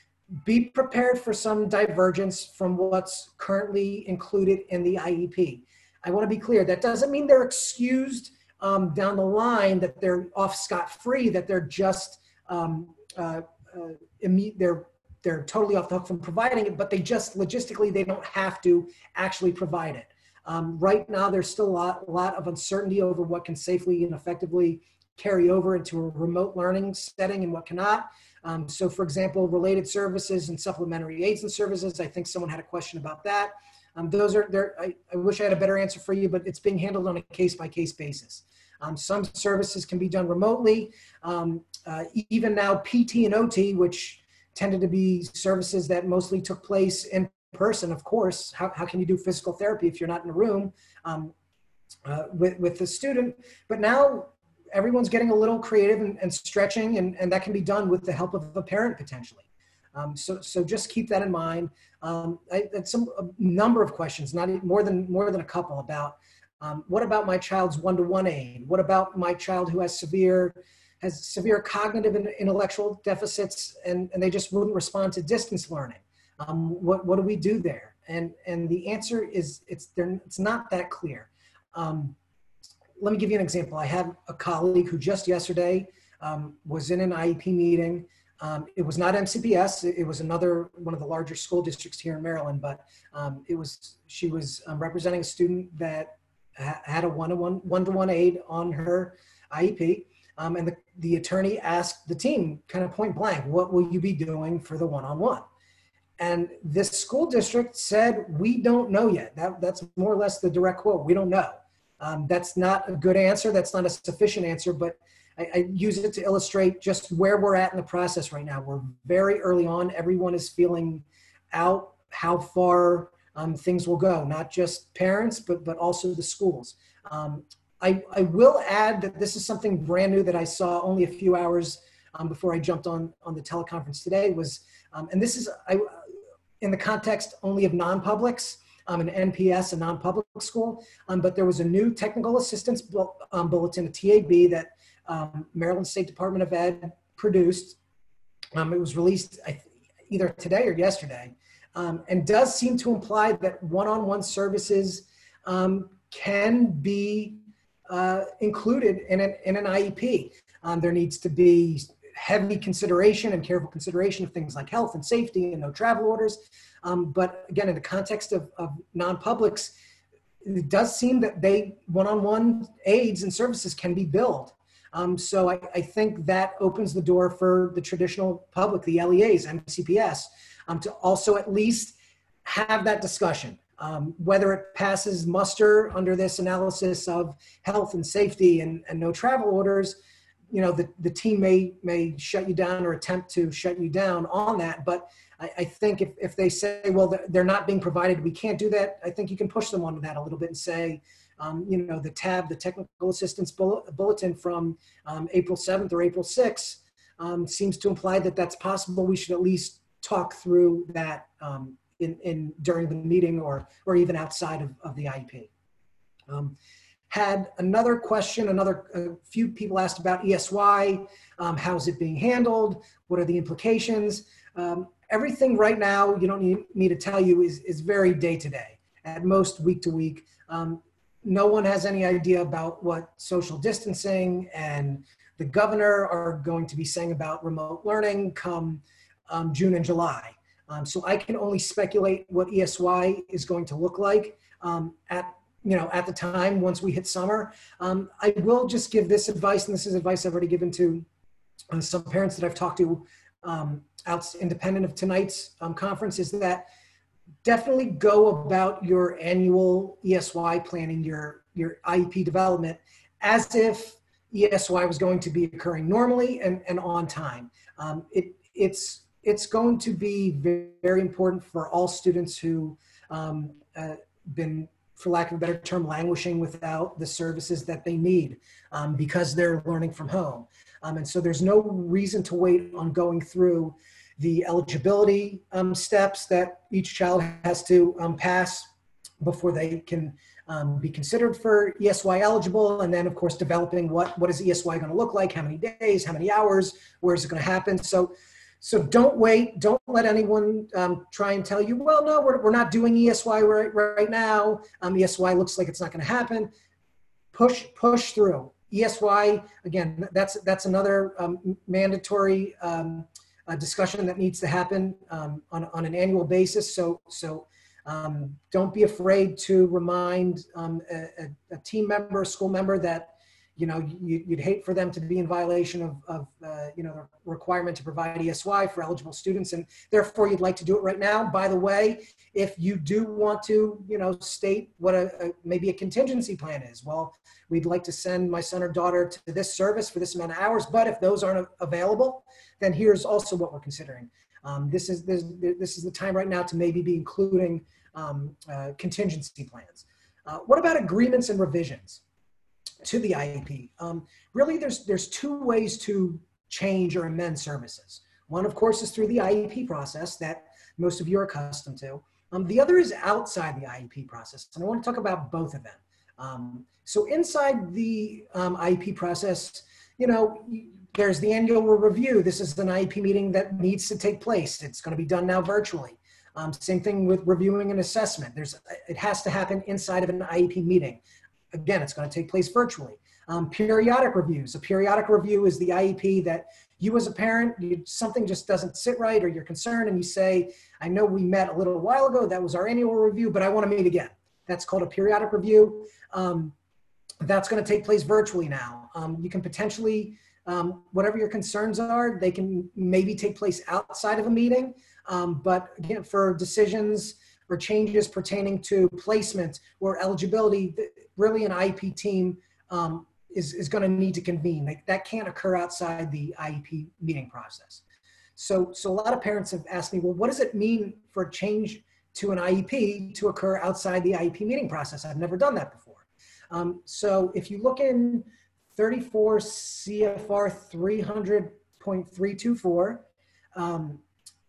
Speaker 4: be prepared for some divergence from what's currently included in the I E P. I want to be clear, that doesn't mean they're excused um, down the line, that they're off scot-free, that they're just, um, uh, uh, imme- they're, they're totally off the hook from providing it, but they just logistically, they don't have to actually provide it. Um, right now, there's still a lot, a lot of uncertainty over what can safely and effectively carry over into a remote learning setting and what cannot. Um, so for example, related services and supplementary aids and services, I think someone had a question about that. Um, those are there. I, I wish I had a better answer for you, but it's being handled on a case-by-case basis. Um, some services can be done remotely. Um, uh, even now, P T and O T, which tended to be services that mostly took place in person, of course. How, how can you do physical therapy if you're not in a room um, uh, with, with the student? But now everyone's getting a little creative and, and stretching, and, and that can be done with the help of a parent potentially. Um, so, so just keep that in mind. Um, I had some a number of questions, not more than more than a couple, about um, what about my child's one-to-one aid? What about my child who has severe has severe cognitive and intellectual deficits, and, and they just wouldn't respond to distance learning? Um, what what do we do there? And and the answer is it's there. It's not that clear. Um, let me give you an example. I had a colleague who just yesterday um, was in an I E P meeting. Um, it was not M C P S. It, it was another one of the larger school districts here in Maryland, but um, it was she was um, representing a student that ha had a one-to-one one-to-one aid on her I E P, um, and the, the attorney asked the team kind of point blank, "What will you be doing for the one-on-one?" And this school district said, "We don't know yet." That, that's more or less the direct quote. "We don't know." Um, that's not a good answer. That's not a sufficient answer, but I, I use it to illustrate just where we're at in the process right now. We're very early on. Everyone is feeling out how far um, things will go, not just parents, but, but also the schools. Um, I, I will add that this is something brand new that I saw only a few hours um, before I jumped on, on the teleconference today was, um, and this is I, in the context only of non-publics, um, an N P S, a non-public school, um, but there was a new technical assistance bu um, bulletin, a T A B, that um, Maryland State Department of Ed produced. Um, it was released I th either today or yesterday, um, and does seem to imply that one-on-one services um, can be uh, included in an, in an I E P. Um, there needs to be heavy consideration and careful consideration of things like health and safety and no travel orders. Um, but again, in the context of, of non-publics, it does seem that they one-on-one aids and services can be billed. Um, so I, I think that opens the door for the traditional public, the L E As, M C P S, um, to also at least have that discussion. Um, whether it passes muster under this analysis of health and safety and, and no travel orders, you know, the, the team may, may shut you down or attempt to shut you down on that. But I, I think if, if they say, well, they're not being provided, we can't do that, I think you can push them onto that a little bit and say, um, you know, the tab, the technical assistance bulletin from um, April seventh or April sixth um, seems to imply that that's possible. We should at least talk through that um, in, in during the meeting or, or even outside of, of the I E P. Um, had another question, another a few people asked about E S Y, um, how's it being handled? What are the implications? Um, everything right now, you don't need me to tell you, is, is very day to day, at most week to week. Um, no one has any idea about what social distancing and the governor are going to be saying about remote learning come um, June and July. Um, so I can only speculate what E S Y is going to look like um, at you know, at the time, once we hit summer. Um, I will just give this advice, and this is advice I've already given to uh, some parents that I've talked to um, out independent of tonight's um, conference, is that definitely go about your annual E S Y planning, your, your I E P development, as if E S Y was going to be occurring normally and, and on time. Um, it, it's it's going to be very, very important for all students who um, uh, been, for lack of a better term, languishing without the services that they need um, because they're learning from home. Um, and so there's no reason to wait on going through the eligibility um, steps that each child has to um, pass before they can um, be considered for E S Y eligible. And then of course, developing what, what is E S Y going to look like, how many days, how many hours, where is it going to happen? So, so don't wait. Don't let anyone um, try and tell you, well, no, we're, we're not doing E S Y right, right now. Um, E S Y looks like it's not going to happen. Push, push through. E S Y, again, that's, that's another um, mandatory um, uh, discussion that needs to happen um, on, on an annual basis. So, so um, don't be afraid to remind um, a, a team member, a school member that, you know, you, you'd hate for them to be in violation of, of uh, you know, the requirement to provide E S Y for eligible students, and therefore you'd like to do it right now. By the way, if you do want to, you know, state what a, a maybe a contingency plan is, well, we'd like to send my son or daughter to this service for this amount of hours, but if those aren't available, then here's also what we're considering. Um, this is this, this is the time right now to maybe be including um, uh, contingency plans. Uh, what about agreements and revisions to the I E P? Um, really, there's there's two ways to change or amend services. One, of course, is through the I E P process that most of you are accustomed to. Um, the other is outside the I E P process, and I want to talk about both of them. Um, so inside the um, I E P process, you know, there's the annual review. This is an I E P meeting that needs to take place. It's going to be done now virtually. Um, same thing with reviewing an assessment. There's, it has to happen inside of an I E P meeting. Again, it's going to take place virtually. Um, periodic reviews. A periodic review is the I E P that you as a parent, you, something just doesn't sit right or you're concerned and you say, I know we met a little while ago, that was our annual review, but I want to meet again. That's called a periodic review. Um, that's going to take place virtually now. Um, you can potentially, um, whatever your concerns are, they can maybe take place outside of a meeting. Um, but again, for decisions or changes pertaining to placement or eligibility, really an I E P team um, is, is going to need to convene. Like, that can't occur outside the I E P meeting process. So, so a lot of parents have asked me, well, what does it mean for a change to an I E P to occur outside the I E P meeting process? I've never done that before. Um, so if you look in thirty-four C F R three hundred point three two four, um,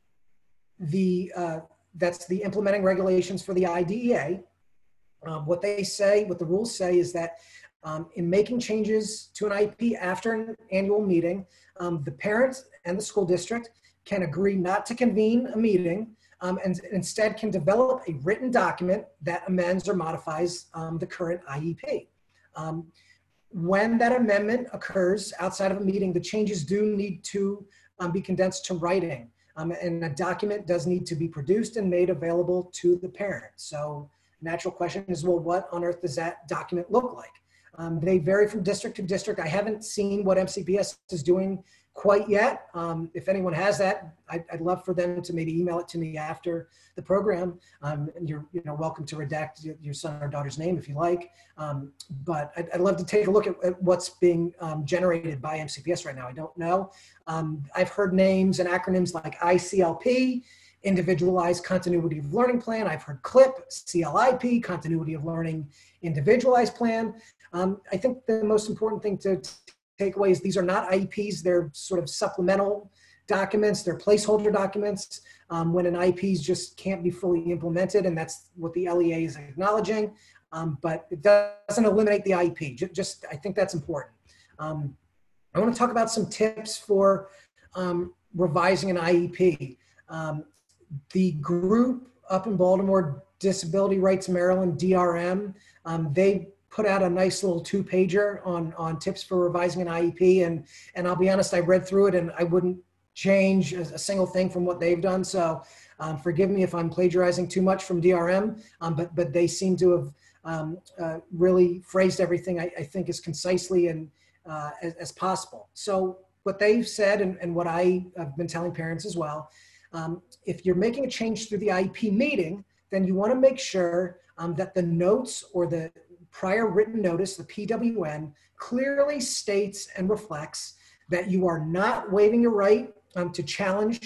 Speaker 4: the, uh, that's the implementing regulations for the I D E A. Um, what they say, what the rules say is that um, in making changes to an I E P after an annual meeting, um, the parents and the school district can agree not to convene a meeting um, and instead can develop a written document that amends or modifies um, the current I E P. Um, when that amendment occurs outside of a meeting, the changes do need to um, be condensed to writing. Um, and a document does need to be produced and made available to the parent. So natural question is, well, what on earth does that document look like? Um, they vary from district to district. I haven't seen what M C P S is doing quite yet. Um, if anyone has that, I'd, I'd love for them to maybe email it to me after the program. Um, and you're you know, welcome to redact your son or daughter's name if you like. Um, but I'd, I'd love to take a look at, at what's being um, generated by M C P S right now. I don't know. Um, I've heard names and acronyms like I C L P, Individualized Continuity of Learning Plan. I've heard CLIP, C L I P, Continuity of Learning Individualized Plan. Um, I think the most important thing to take away is these are not I E Ps. They're sort of supplemental documents. They're placeholder documents um, when an I E P just can't be fully implemented, and that's what the L E A is acknowledging. Um, but it doesn't eliminate the I E P. Just, just I think that's important. Um, I want to talk about some tips for um, revising an I E P. Um, the group up in Baltimore, Disability Rights Maryland, D R M, um, they put out a nice little two pager on, on tips for revising an I E P. And, and I'll be honest, I read through it and I wouldn't change a, a single thing from what they've done. So um, forgive me if I'm plagiarizing too much from D R M, um, but, but they seem to have um, uh, really phrased everything I, I think as concisely and uh, as, as possible. So what they've said and, and what I have been telling parents as well, um, if you're making a change through the I E P meeting, then you want to make sure um, that the notes or the prior written notice, the P W N, clearly states and reflects that you are not waiving your right um, to challenge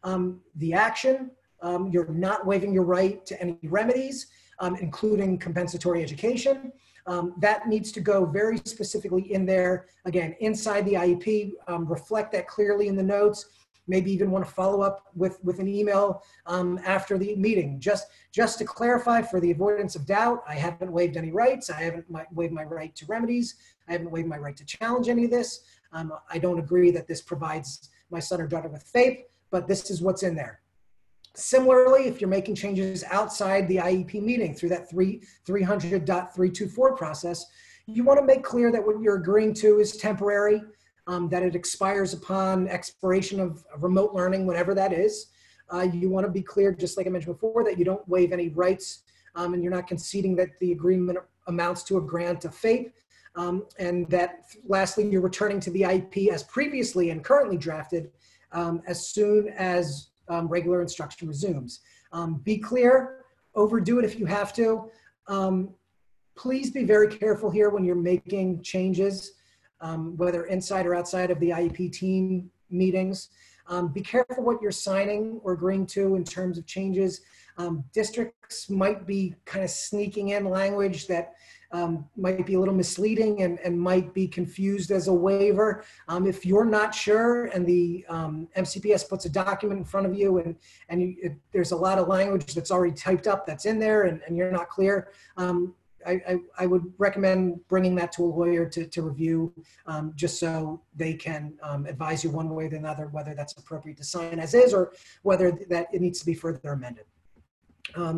Speaker 4: Um, the action, um, you're not waiving your right to any remedies, um, including compensatory education. Um, that needs to go very specifically in there, again, inside the I E P, um, reflect that clearly in the notes, maybe even want to follow up with, with an email um, after the meeting. Just, just to clarify, for the avoidance of doubt, I haven't waived any rights. I haven't my, waived my right to remedies. I haven't waived my right to challenge any of this. Um, I don't agree that this provides my son or daughter with FAPE, but this is what's in there. Similarly, if you're making changes outside the I E P meeting through that three hundred point three two four process, you want to make clear that what you're agreeing to is temporary, um, that it expires upon expiration of remote learning, whatever that is. Uh, you want to be clear, just like I mentioned before, that you don't waive any rights, um, and you're not conceding that the agreement amounts to a grant of FAPE. Um, and that lastly, you're returning to the I E P as previously and currently drafted um, as soon as Um, regular instruction resumes. Um, be clear, overdo it if you have to. Um, please be very careful here when you're making changes, um, whether inside or outside of the I E P team meetings. Um, be careful what you're signing or agreeing to in terms of changes. Um, districts might be kind of sneaking in language that Um, might be a little misleading and, and might be confused as a waiver. Um, if you're not sure and the um, M C P S puts a document in front of you and, and you, it, there's a lot of language that's already typed up that's in there and, and you're not clear, um, I, I, I would recommend bringing that to a lawyer to, to review, um, just so they can um, advise you one way or another whether that's appropriate to sign as is or whether that it needs to be further amended. Um,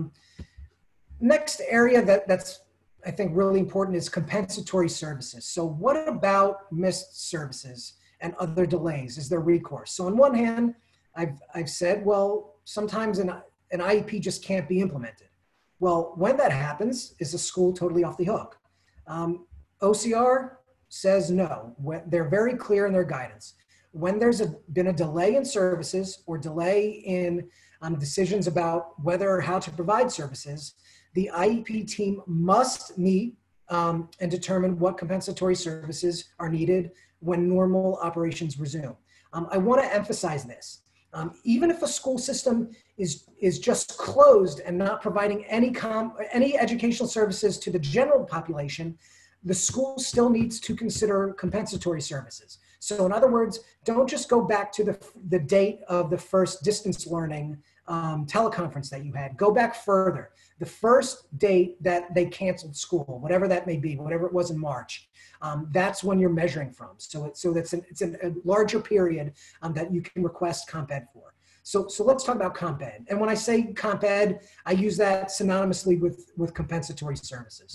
Speaker 4: next area that, that's I think really important is compensatory services. So what about missed services and other delays? Is there recourse? So on one hand, I've, I've said, well, sometimes an, an I E P just can't be implemented. Well, when that happens, is the school totally off the hook? Um, O C R says no. When, they're very clear in their guidance. When there's a, been a delay in services or delay in um, decisions about whether or how to provide services, the I E P team must meet um, and determine what compensatory services are needed when normal operations resume. Um, I want to emphasize this. Um, even if a school system is, is just closed and not providing any, com any educational services to the general population, the school still needs to consider compensatory services. So in other words, don't just go back to the, the date of the first distance learning um, teleconference that you had. Go back further. The first date that they canceled school, whatever that may be, whatever it was in March, um, that's when you're measuring from. So, it, so that's an, it's an, a larger period um, that you can request Comp Ed for. So, so let's talk about Comp Ed. And when I say Comp Ed, I use that synonymously with, with compensatory services.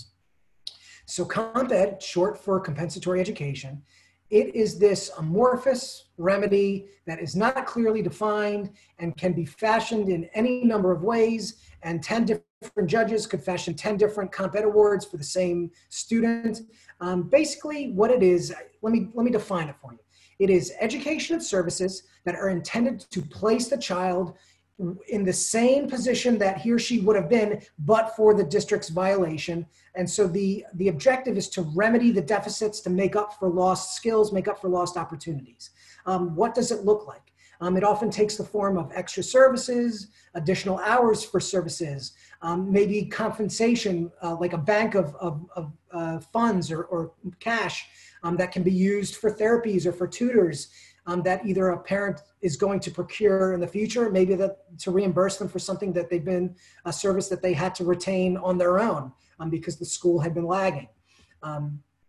Speaker 4: So Comp Ed, short for compensatory education, it is this amorphous remedy that is not clearly defined and can be fashioned in any number of ways, and ten different judges could fashion ten different Comp Ed awards for the same student. Um, basically what it is, let me, let me define it for you. It is education and services that are intended to place the child in the same position that he or she would have been, but for the district's violation. And so the, the objective is to remedy the deficits, to make up for lost skills, make up for lost opportunities. Um, what does it look like? Um, it often takes the form of extra services, additional hours for services, um, maybe compensation, uh, like a bank of, of, of uh, funds or, or cash um, that can be used for therapies or for tutors. Um, that either a parent is going to procure in the future, maybe that to reimburse them for something that they've been, a service that they had to retain on their own um, because the school had been lagging. Um,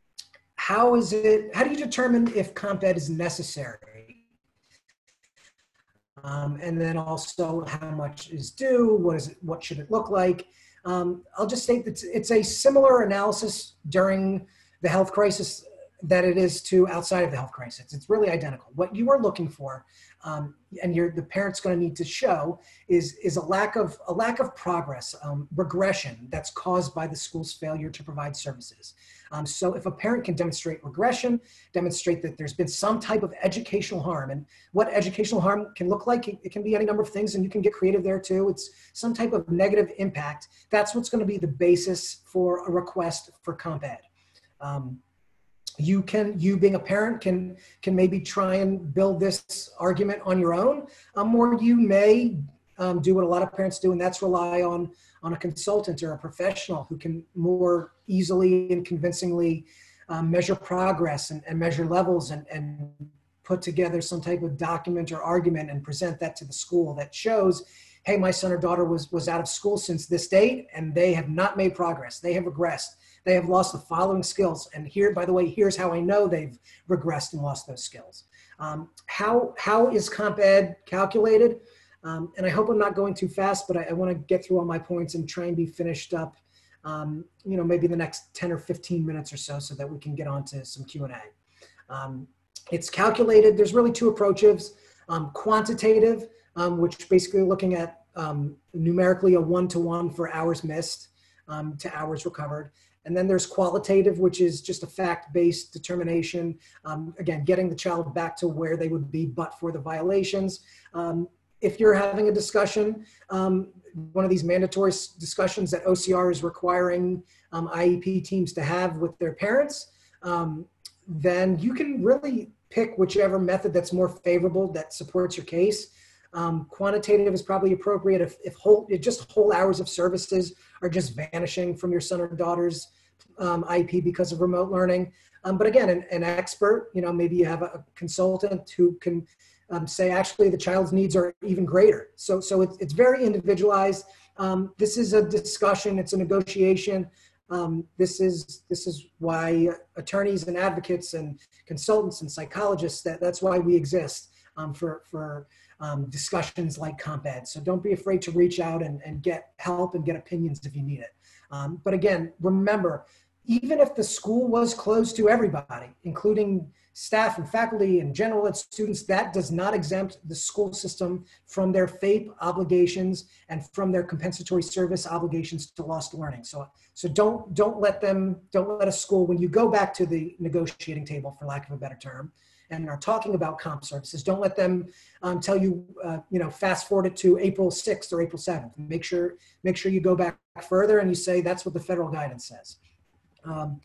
Speaker 4: how is it, how do you determine if Comp Ed is necessary? Um, and then also how much is due, what is it, what should it look like? Um, I'll just state that it's a similar analysis during the health crisis that it is to outside of the health crisis. It's really identical. What you are looking for, um, and you're, the parent's going to need to show, is is a lack of a lack of progress, um, regression that's caused by the school's failure to provide services. Um, so if a parent can demonstrate regression, demonstrate that there's been some type of educational harm, and what educational harm can look like, it, it can be any number of things, and you can get creative there too. It's some type of negative impact. That's what's going to be the basis for a request for Comp Ed. Um, you can, you being a parent can, can maybe try and build this argument on your own, um, or you may um, do what a lot of parents do, and that's rely on, on a consultant or a professional who can more easily and convincingly um, measure progress and, and measure levels and, and put together some type of document or argument and present that to the school that shows, hey, my son or daughter was, was out of school since this date and they have not made progress. They have regressed. They have lost the following skills. And here, by the way, here's how I know they've regressed and lost those skills. Um, how, how is Comp Ed calculated? Um, and I hope I'm not going too fast, but I, I want to get through all my points and try and be finished up, um, you know, maybe the next ten or fifteen minutes or so, so that we can get on to some Q and A. Um, it's calculated. There's really two approaches. Um, quantitative, um, which basically looking at um, numerically a one-to-one for hours missed um, to hours recovered. And then there's qualitative, which is just a fact-based determination. Um, again, getting the child back to where they would be but for the violations. Um, if you're having a discussion, um, one of these mandatory discussions that O C R is requiring um, I E P teams to have with their parents, um, then you can really pick whichever method that's more favorable that supports your case. Um, quantitative is probably appropriate if, if whole, if just whole hours of services are just vanishing from your son or daughter's um, I E P because of remote learning. Um, but again, an, an expert, you know, maybe you have a, a consultant who can um, say, actually, the child's needs are even greater. So, so it's, it's very individualized. Um, this is a discussion. It's a negotiation. Um, this is this is why attorneys and advocates and consultants and psychologists, that, that's why we exist um, for, for um, discussions like Comp Ed. So don't be afraid to reach out and, and get help and get opinions if you need it. Um, but again, remember, even if the school was closed to everybody, including staff and faculty and general ed students, that does not exempt the school system from their F A P E obligations and from their compensatory service obligations to lost learning. So, so don't, don't let them, don't let a school, when you go back to the negotiating table, for lack of a better term, and are talking about comp services, don't let them um, tell you, uh, you know, fast forward it to April sixth or April seventh. Make sure, make sure you go back further and you say, that's what the federal guidance says. Um,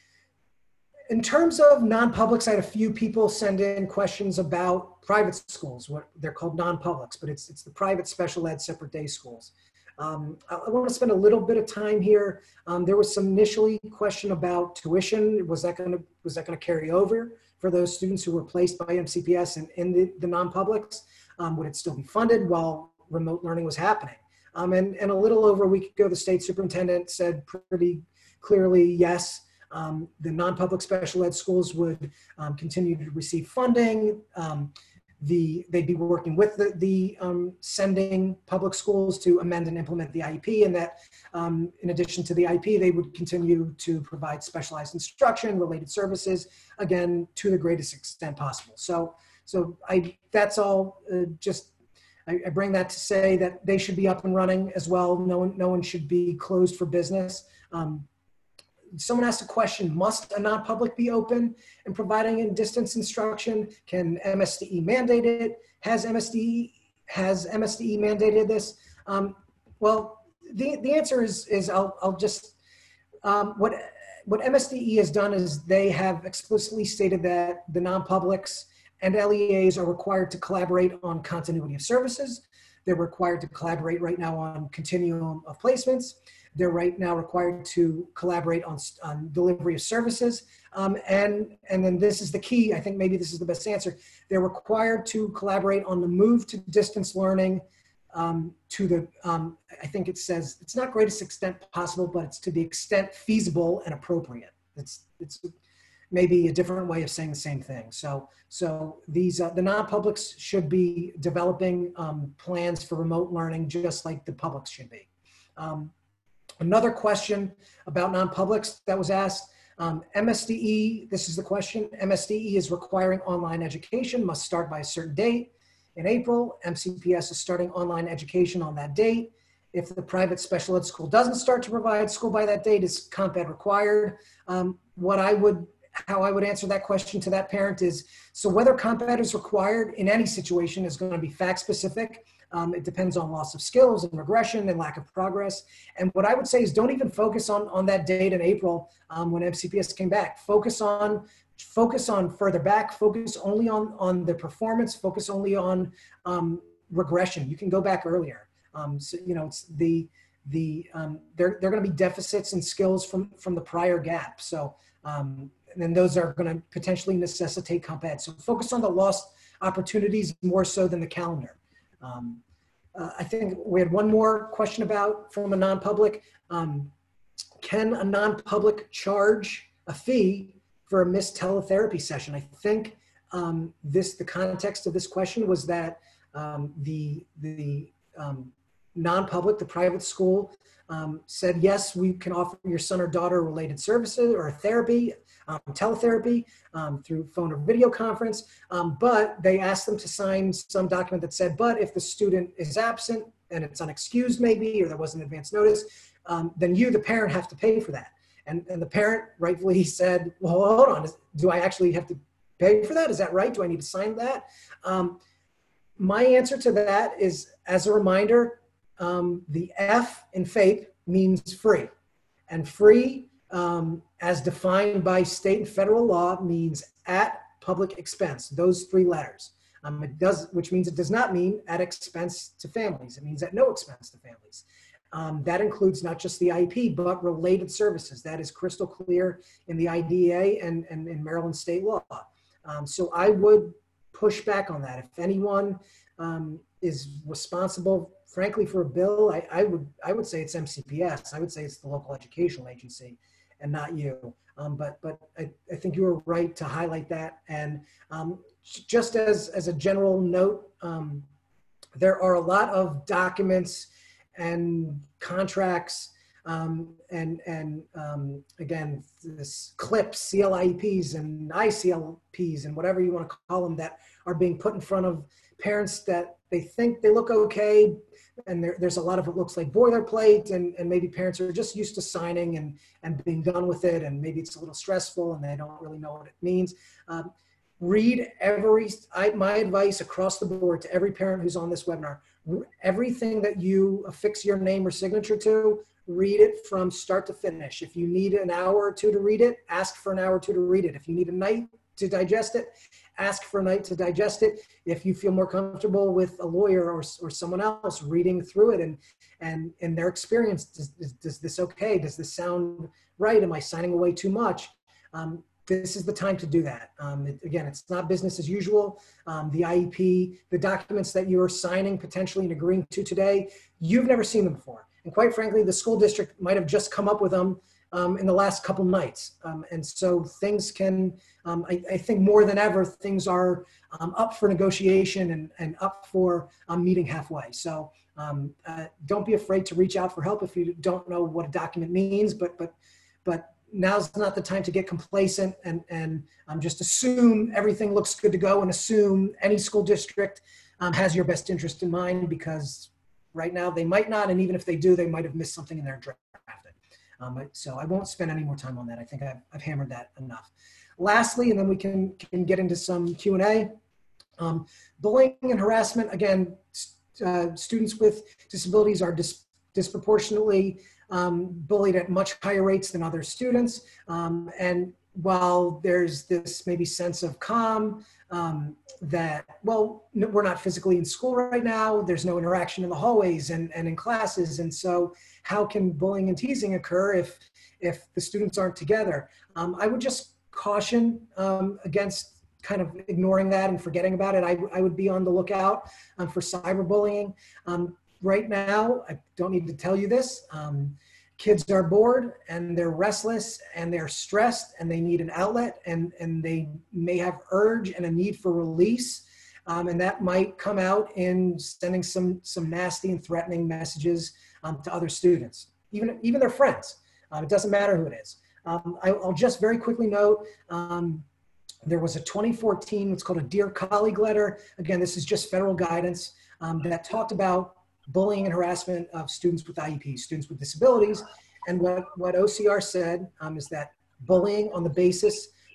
Speaker 4: In terms of non-publics, I had a few people send in questions about private schools. What they're called non-publics, but it's it's the private special ed separate day schools. Um, I, I want to spend a little bit of time here. Um, there was some initially question about tuition. Was that going to was that going to carry over for those students who were placed by M C P S and in the, the non-publics? Um, would it still be funded while remote learning was happening? Um, and, and a little over a week ago, the state superintendent said pretty clearly yes. Um, the non-public special ed schools would um, continue to receive funding. Um, the, they'd be working with the, the um, sending public schools to amend and implement the I E P, and that um, in addition to the I E P, they would continue to provide specialized instruction, related services, again, to the greatest extent possible. So, so I, that's all uh, just, I, I bring that to say that they should be up and running as well. No one, no one should be closed for business. Um, Someone asked a question, must a non-public be open and providing in distance instruction? Can M S D E mandate it? Has M S D E, has M S D E mandated this? Um, well, the, the answer is, is I'll, I'll just, um, what, what M S D E has done is they have explicitly stated that the non-publics and L E As are required to collaborate on continuity of services. They're required to collaborate right now on continuum of placements. They're right now required to collaborate on, on delivery of services. Um, and, and then this is the key, I think maybe this is the best answer. They're required to collaborate on the move to distance learning um, to the, um, I think it says, it's not greatest extent possible, but it's to the extent feasible and appropriate. It's, it's maybe a different way of saying the same thing. So, so these, uh, the non-publics should be developing um, plans for remote learning just like the publics should be. Um, Another question about non-publics that was asked, um, M S D E, this is the question, M S D E is requiring online education, must start by a certain date. In April, M C P S is starting online education on that date. If the private special ed school doesn't start to provide school by that date, is Comp Ed required? Um, what I would how I would answer that question to that parent is, so whether comp ed is required in any situation is going to be fact specific. Um, it depends on loss of skills and regression and lack of progress. And what I would say is don't even focus on, on that date in April um, when M C P S came back. Focus on focus on further back, focus only on, on the performance, focus only on um, regression. You can go back earlier. Um, so, you know, it's the, the um, there, there are going to be deficits in skills from, from the prior gap. So, um, and then those are going to potentially necessitate comp ed. So focus on the lost opportunities more so than the calendar. Um, uh, I think we had one more question about from a non-public. Um, can a non-public charge a fee for a missed teletherapy session? I think um, this, the context of this question was that um, the, the um, non-public, the private school um, said, yes, we can offer your son or daughter related services or therapy, um, teletherapy um, through phone or video conference. Um, but they asked them to sign some document that said, but if the student is absent and it's unexcused maybe, or there wasn't advance notice, um, then you, the parent, have to pay for that. And, and the parent rightfully said, well, hold on, do I actually have to pay for that? Is that right? Do I need to sign that? Um, my answer to that is, as a reminder, um, the F in FAPE means free. And free, um, as defined by state and federal law, means at public expense, those three letters. Um, it does, which means it does not mean at expense to families. It means at no expense to families. Um, that includes not just the I E P, but related services. That is crystal clear in the I D A and, and in Maryland state law. Um, so I would push back on that. If anyone um, is responsible, frankly, for a bill, I, I would I would say it's M C P S. I would say it's the local educational agency and not you. Um, but but I, I think you were right to highlight that. And um, just as, as a general note, um, there are a lot of documents and contracts um, and, and um, again, this CLIPs, C L I E Ps and I C L Ps and whatever you want to call them that are being put in front of parents that they think they look okay. And there, there's a lot of it looks like boilerplate and, and maybe parents are just used to signing and, and being done with it. And maybe it's a little stressful and they don't really know what it means. Um, read every, I, my advice across the board to every parent who's on this webinar, everything that you affix your name or signature to, read it from start to finish. If you need an hour or two to read it, ask for an hour or two to read it. If you need a night to digest it, ask for a night to digest it. If you feel more comfortable with a lawyer or, or someone else reading through it and, and, and their experience, does, does, does this okay? Does this sound right? Am I signing away too much? Um, This is the time to do that. Um, it, again, it's not business as usual. Um, the I E P, the documents that you're signing potentially and agreeing to today, you've never seen them before. And quite frankly, the school district might have just come up with them um, in the last couple nights. Um, and so things can, um, I, I think more than ever, things are um, up for negotiation and, and up for um, meeting halfway. So um, uh, don't be afraid to reach out for help if you don't know what a document means, but, but, but now's not the time to get complacent and, and um, just assume everything looks good to go and assume any school district um, has your best interest in mind, because right now they might not, and even if they do, they might have missed something in their draft. Um, so I won't spend any more time on that. I think I've, I've hammered that enough. Lastly, and then we can, can get into some Q and A. Um, bullying and harassment, again, uh, students with disabilities are dis disproportionately Um, bullied at much higher rates than other students. Um, and while there's this maybe sense of calm um, that, well, no, we're not physically in school right now, there's no interaction in the hallways and, and in classes. And so how can bullying and teasing occur if, if the students aren't together? Um, I would just caution um, against kind of ignoring that and forgetting about it. I, I would be on the lookout um, for cyberbullying. Um, Right now, I don't need to tell you this, um, kids are bored and they're restless and they're stressed and they need an outlet and, and they may have urge and a need for release. Um, and that might come out in sending some, some nasty and threatening messages um, to other students, even, even their friends. Um, it doesn't matter who it is. Um, I, I'll just very quickly note, um, there was a twenty fourteen, what's called a Dear Colleague letter. Again, this is just federal guidance um, that talked about bullying and harassment of students with I E Ps, students with disabilities. And what, what O C R said um, is that bullying on the basis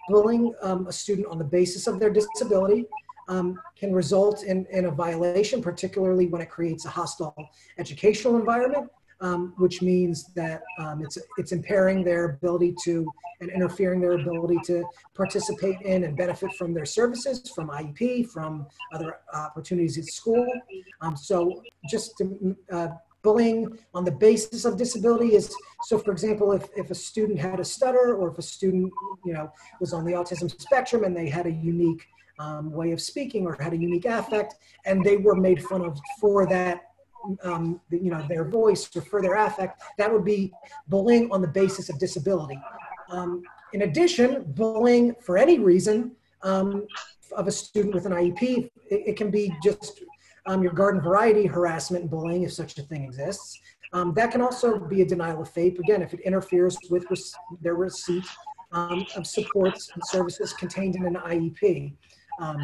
Speaker 4: bullying um, a student on the basis of their disability um, can result in, in a violation, particularly when it creates a hostile educational environment, um, which means that um, it's, it's impairing their ability to and interfering their ability to participate in and benefit from their services, from I E P, from other opportunities at school. Um, so just to, uh, bullying on the basis of disability is, so for example, if, if a student had a stutter, or if a student, you know, was on the autism spectrum and they had a unique um, way of speaking or had a unique affect, and they were made fun of for that, um, you know, their voice or for their affect, that would be bullying on the basis of disability. Um, in addition, bullying for any reason um, of a student with an I E P, it, it can be just Um, your garden variety harassment and bullying, if such a thing exists. Um, that can also be a denial of FAPE, again, if it interferes with rec their receipt um, of supports and services contained in an I E P. Um,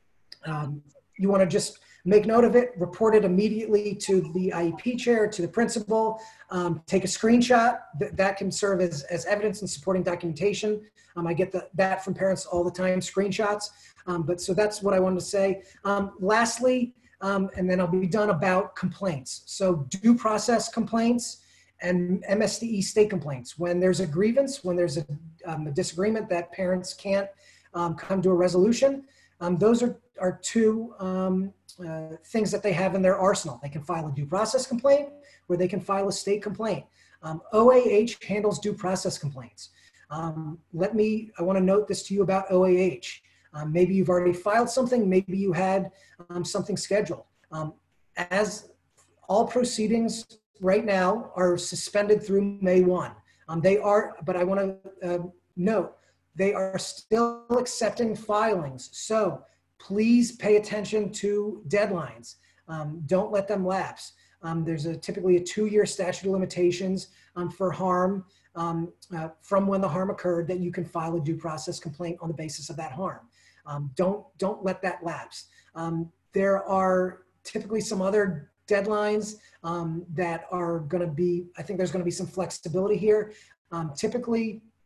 Speaker 4: um, you want to just make note of it, report it immediately to the I E P chair, to the principal, um, take a screenshot. That, that can serve as, as evidence and supporting documentation. Um, I get the, that from parents all the time, screenshots. Um, but so that's what I wanted to say. Um, lastly, Um, and then I'll be done about complaints. So due process complaints and M S D E state complaints. When there's a grievance, when there's a, um, a disagreement that parents can't um, come to a resolution, um, those are, are two um, uh, things that they have in their arsenal. They can file a due process complaint, or they can file a state complaint. Um, O A H handles due process complaints. Um, let me, I want to note this to you about O A H. Um, maybe you've already filed something, maybe you had um, something scheduled. Um, as all proceedings right now are suspended through May first. Um, they are, but I want to uh, note, they are still accepting filings. So please pay attention to deadlines. Um, don't let them lapse. Um, there's a typically a two-year statute of limitations um, for harm um, uh, from when the harm occurred, that you can file a due process complaint on the basis of that harm. Um, don't, don't let that lapse. Um, there are typically some other deadlines um, that are going to be, I think there's going to be some flexibility here. Um, typically,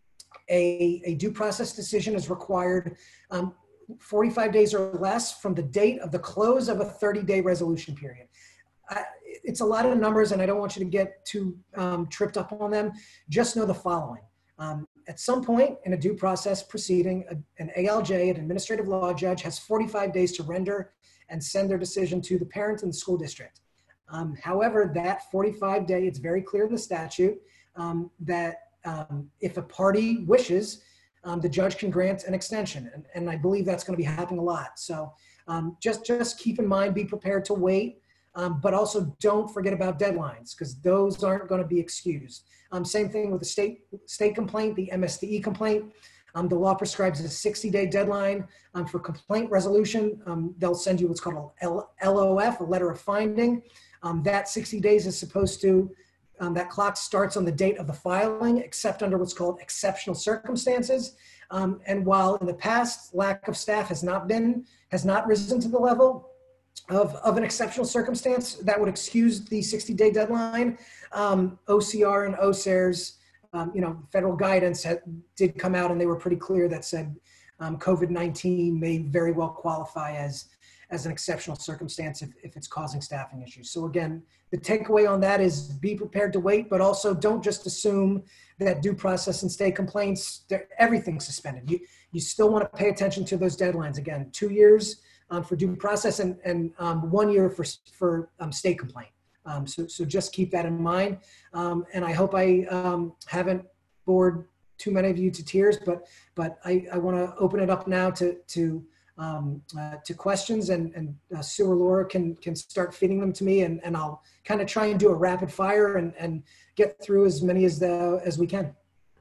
Speaker 4: a, a due process decision is required um, forty-five days or less from the date of the close of a thirty-day resolution period. I, it's a lot of numbers, and I don't want you to get too um, tripped up on them. Just know the following. Um, At some point in a due process proceeding, a, an A L J, an administrative law judge, has forty-five days to render and send their decision to the parent and the school district. Um, however, that forty-five day, it's very clear in the statute um, that um, if a party wishes, um, the judge can grant an extension. And, and I believe that's going to be happening a lot. So um, just, just keep in mind, be prepared to wait. Um, but also don't forget about deadlines, because those aren't going to be excused. Um, same thing with the state, state complaint, the M S D E complaint. Um, the law prescribes a sixty day deadline um, for complaint resolution. Um, they'll send you what's called a L O F, a letter of finding. Um, that sixty days is supposed to, um, that clock starts on the date of the filing, except under what's called exceptional circumstances. Um, and while in the past, lack of staff has not been, has not risen to the level Of, of an exceptional circumstance that would excuse the sixty day deadline, um, O C R and O S A R S, um, you know, federal guidance had, did come out, and they were pretty clear that said um, COVID nineteen may very well qualify as, as an exceptional circumstance if, if it's causing staffing issues. So again, the takeaway on that is be prepared to wait, but also don't just assume that due process and state complaints, everything's suspended. You, you still want to pay attention to those deadlines. Again, two years Um, for due process and, and um, one year for, for um, state complaint. Um, so, so just keep that in mind. Um, and I hope I um, haven't bored too many of you to tears, but, but I, I want to open it up now to, to, um, uh, to questions, and, and uh, Sue or Laura can, can start feeding them to me, and, and I'll kind of try and do a rapid fire and, and get through as many as, the, as we can.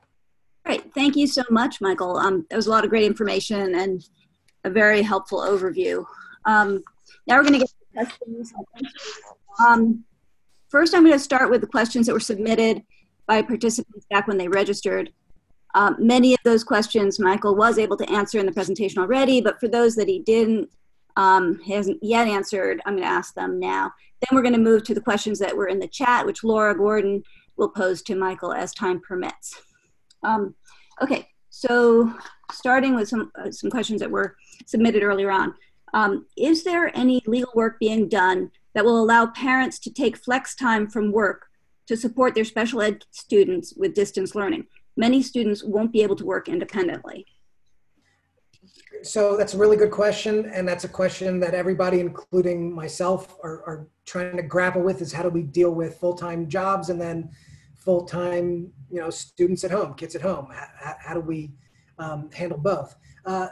Speaker 2: Great, thank you so much, Michael. Um, that was a lot of great information and a very helpful overview. Um, now we're going to get to questions. Um, first, I'm going to start with the questions that were submitted by participants back when they registered. Um, many of those questions Michael was able to answer in the presentation already, but for those that he didn't, um, he hasn't yet answered, I'm going to ask them now. Then we're going to move to the questions that were in the chat, which Laura Gordon will pose to Michael as time permits. Um, okay, So starting with some, uh, some questions that were submitted earlier on, um, is there any legal work being done that will allow parents to take flex time from work to support their special ed students with distance learning? Many students won't be able to work independently.
Speaker 4: So that's a really good question. And that's a question that everybody, including myself, are, are trying to grapple with, is how do we deal with full-time jobs and then full-time, you know, students at home, kids at home? How, how do we um, handle both? Uh,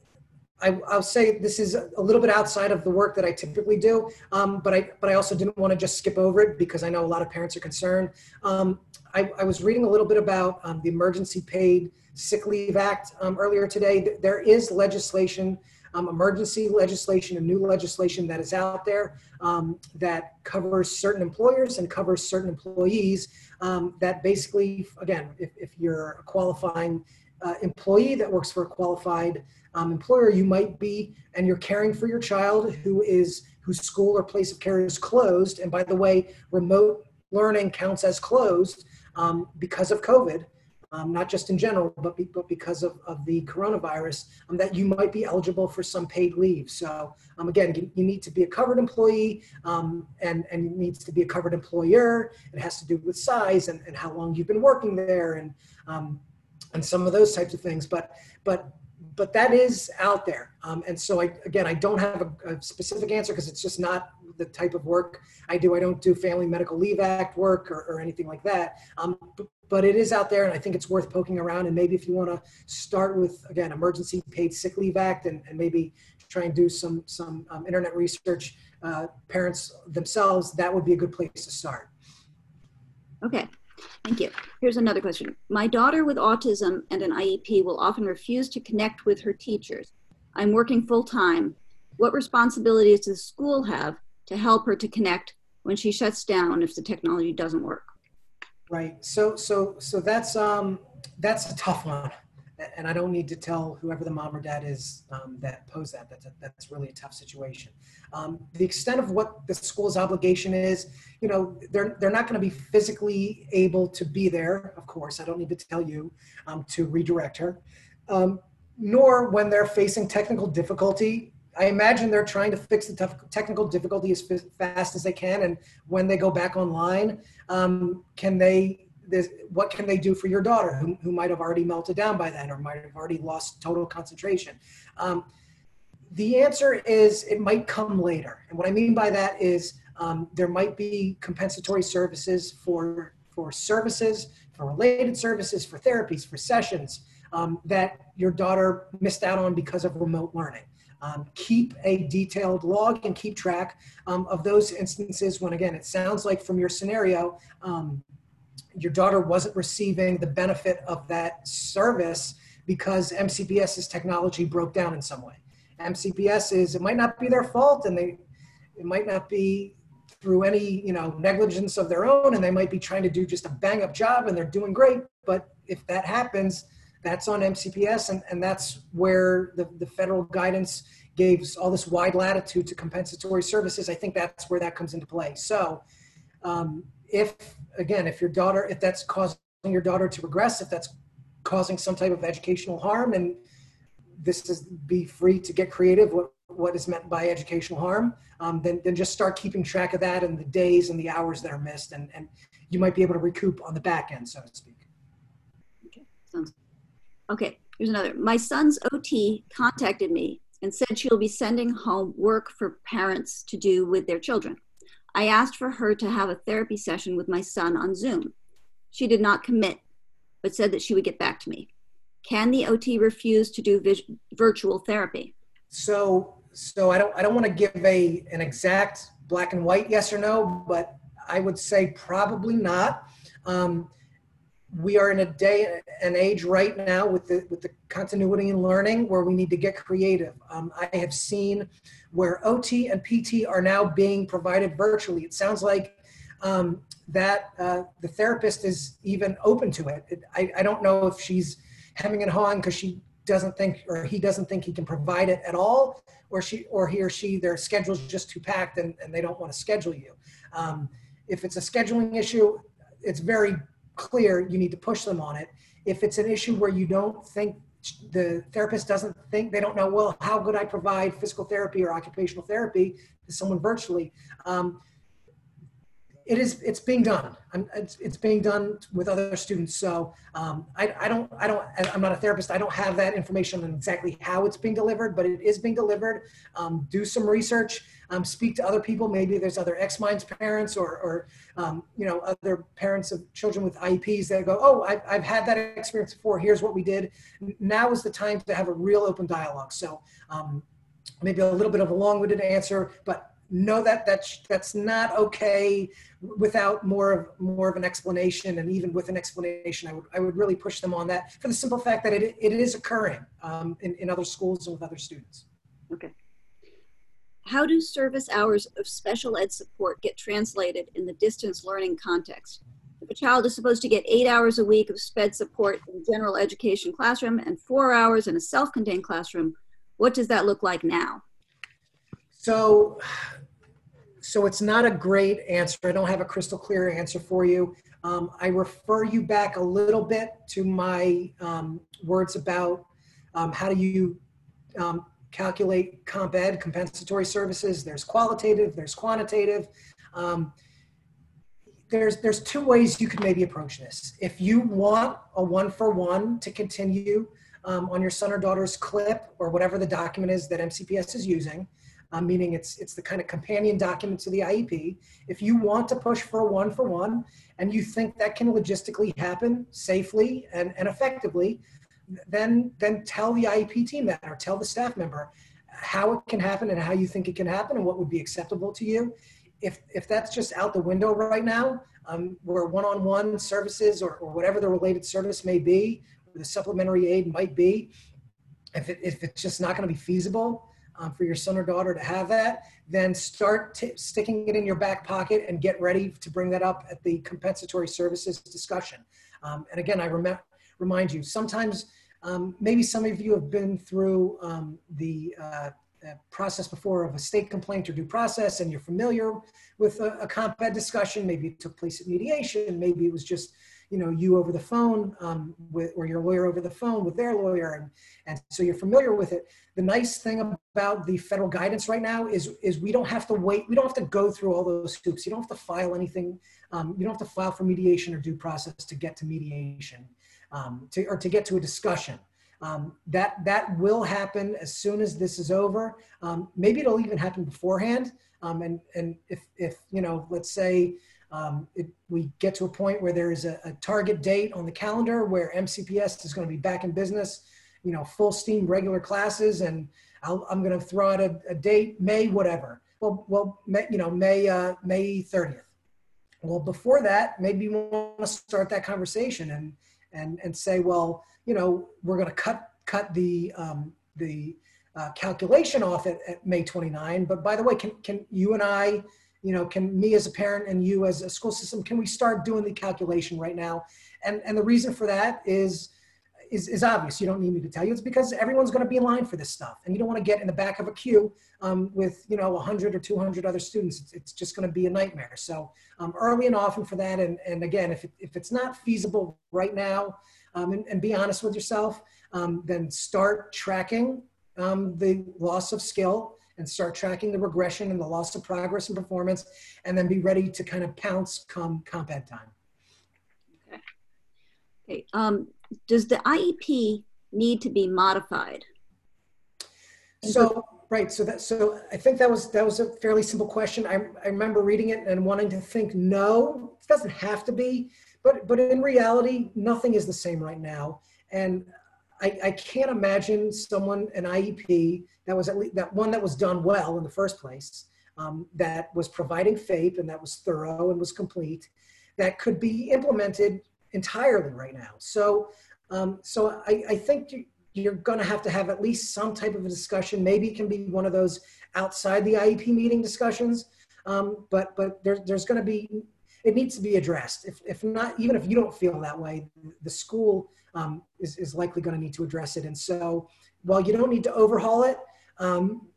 Speaker 4: I, I'll say this is a little bit outside of the work that I typically do, um, but I but I also didn't want to just skip over it because I know a lot of parents are concerned. Um, I, I was reading a little bit about um, the Emergency Paid Sick Leave Act um, earlier today. There is legislation, um, emergency legislation, and new legislation that is out there um, that covers certain employers and covers certain employees um, that basically, again, if, if you're a qualifying uh, employee that works for a qualified um, employer, you might be, and you're caring for your child who is, whose school or place of care is closed. And by the way, remote learning counts as closed um, because of COVID. Um, not just in general, but, be, but because of, of the coronavirus, um, that you might be eligible for some paid leave. So um, again, you, you need to be a covered employee um, and, and it needs to be a covered employer. It has to do with size and, and how long you've been working there and, um, and some of those types of things. But, but, but that is out there. Um, and so I, again, I don't have a, a specific answer because it's just not the type of work I do. I don't do Family Medical Leave Act work or, or anything like that. Um, but, but it is out there, and I think it's worth poking around. And maybe if you want to start with, again, Emergency Paid Sick Leave Act, and, and maybe try and do some some um, internet research, uh, parents themselves, that would be a good place to start.
Speaker 2: Okay, thank you. Here's another question. My daughter with autism and an I E P will often refuse to connect with her teachers. I'm working full time. What responsibilities does the school have to help her to connect when she shuts down if the technology doesn't work?
Speaker 4: Right. So, so, so that's, um, that's a tough one. And I don't need to tell whoever the mom or dad is um, that posed that. That's, a, that's really a tough situation. Um, the extent of what the school's obligation is, you know, they're, they're not going to be physically able to be there. Of course, I don't need to tell you um, to redirect her, um, nor when they're facing technical difficulty. I imagine they're trying to fix the tough technical difficulty as fast as they can. And when they go back online, um, can they, this, what can they do for your daughter who, who might have already melted down by then or might have already lost total concentration? Um, the answer is it might come later. And what I mean by that is um, there might be compensatory services for, for services, for related services, for therapies, for sessions um, that your daughter missed out on because of remote learning. Um, keep a detailed log and keep track um, of those instances when, again, it sounds like from your scenario, um, your daughter wasn't receiving the benefit of that service because M C B S's technology broke down in some way. M C B S is, it might not be their fault and they, it might not be through any, you know, negligence of their own, and they might be trying to do just a bang up job and they're doing great. But if that happens, that's on M C P S, and, and that's where the, the federal guidance gives all this wide latitude to compensatory services. I think that's where that comes into play. So um, if, again, if your daughter, if that's causing your daughter to regress, if that's causing some type of educational harm, and this is be free to get creative, what, what is meant by educational harm, um, then, then just start keeping track of that and the days and the hours that are missed, and, and you might be able to recoup on the back end, so to speak.
Speaker 2: Okay, sounds good. Okay, here's another. My son's O T contacted me and said she'll be sending home work for parents to do with their children. I asked for her to have a therapy session with my son on Zoom. She did not commit, but said that she would get back to me. Can the O T refuse to do virtual therapy?
Speaker 4: So, so I don't, I don't want to give a, an exact black and white yes or no, but I would say probably not. Um, We are in a day and age right now with the with the continuity in learning where we need to get creative. Um, I have seen where O T and P T are now being provided virtually. It sounds like um, that uh, the therapist is even open to it. it I, I don't know if she's hemming and hawing because she doesn't think, or he doesn't think he can provide it at all, or she or he or she, their schedule's just too packed and, and they don't want to schedule you. Um, if it's a scheduling issue, it's very clear, you need to push them on it. If it's an issue where you don't think, the therapist doesn't think, they don't know, well, how could I provide physical therapy or occupational therapy to someone virtually? Um, it is, it's being done. I'm, it's, it's being done with other students. So um, I, I don't, I don't, I'm not a therapist. I don't have that information on exactly how it's being delivered, but it is being delivered. Um, do some research, um, speak to other people. Maybe there's other X-Minds parents or, or um, you know, other parents of children with I E Ps that go, oh, I've, I've had that experience before. Here's what we did. Now is the time to have a real open dialogue. So um, maybe a little bit of a long-winded answer, but know that that's, that's not okay without more of, more of an explanation. And even with an explanation, I would, I would really push them on that for the simple fact that it, it is occurring um, in, in other schools and with other students.
Speaker 2: Okay. How do service hours of special ed support get translated in the distance learning context? If a child is supposed to get eight hours a week of sped support in general education classroom and four hours in a self-contained classroom, what does that look like now?
Speaker 4: So, so it's not a great answer. I don't have a crystal clear answer for you. Um, I refer you back a little bit to my um, words about um, how do you um, calculate comp ed, compensatory services. There's qualitative, there's quantitative. Um, there's, there's two ways you could maybe approach this. If you want a one-for-one to continue um, on your son or daughter's CLIP or whatever the document is that M C P S is using, Um, meaning it's it's the kind of companion document to the I E P. If you want to push for a one-for-one and you think that can logistically happen safely and, and effectively, then, then tell the I E P team that, or tell the staff member how it can happen and how you think it can happen and what would be acceptable to you. If, if that's just out the window right now, um, where one-on-one services or, or whatever the related service may be, or the supplementary aid might be, if, it, if it's just not going to be feasible, Um, for your son or daughter to have that, then start t- sticking it in your back pocket and get ready to bring that up at the compensatory services discussion. Um, and again, I rem- remind you, sometimes um, maybe some of you have been through um, the uh, uh, process before of a state complaint or due process, and you're familiar with a, a comp ed discussion. Maybe it took place at mediation. Maybe it was just, you know, you over the phone um, with, or your lawyer over the phone with their lawyer. And, and so you're familiar with it. The nice thing about the federal guidance right now is, is we don't have to wait. We don't have to go through all those hoops. You don't have to file anything. Um, you don't have to file for mediation or due process to get to mediation um, to, or to get to a discussion. Um, that, that will happen as soon as this is over. Um, maybe it'll even happen beforehand. Um, and, and if, if, you know, let's say, Um, it, we get to a point where there is a, a target date on the calendar where M C P S is going to be back in business, you know, full steam regular classes, and I'll, I'm going to throw out a, a date, May, whatever. Well, well, May, you know, May, uh, May thirtieth. Well, before that, maybe we want to start that conversation and, and, and say, well, you know, we're going to cut, cut the, um, the uh, calculation off at, at May twenty-ninth. But by the way, can, can you and I, you know, can me as a parent and you as a school system, can we start doing the calculation right now? And, and the reason for that is, is, is obvious. You don't need me to tell you. It's because everyone's going to be in line for this stuff. And you don't want to get in the back of a queue um, with, you know, one hundred or two hundred other students. It's, it's just going to be a nightmare. So um, early and often for that. And, and again, if, it, if it's not feasible right now, um, and, and be honest with yourself, um, then start tracking um, the loss of skill, and start tracking the regression and the loss of progress and performance, and then be ready to kind of pounce come comp ed time.
Speaker 2: Okay. Okay. Um, does the I E P need to be modified?
Speaker 4: So, right. So that, so I think that was, that was a fairly simple question. I, I remember reading it and wanting to think, no, it doesn't have to be, but, but in reality, nothing is the same right now. And I, I can't imagine someone, an I E P that was at least that one that was done well in the first place, um, that was providing FAPE and that was thorough and was complete, that could be implemented entirely right now. So, um, so I, I think you, you're going to have to have at least some type of a discussion. Maybe it can be one of those outside the I E P meeting discussions, um, but but there, there's going to be, it needs to be addressed. If, if not, even if you don't feel that way, the school um, is, is likely going to need to address it. And so while you don't need to overhaul it, um,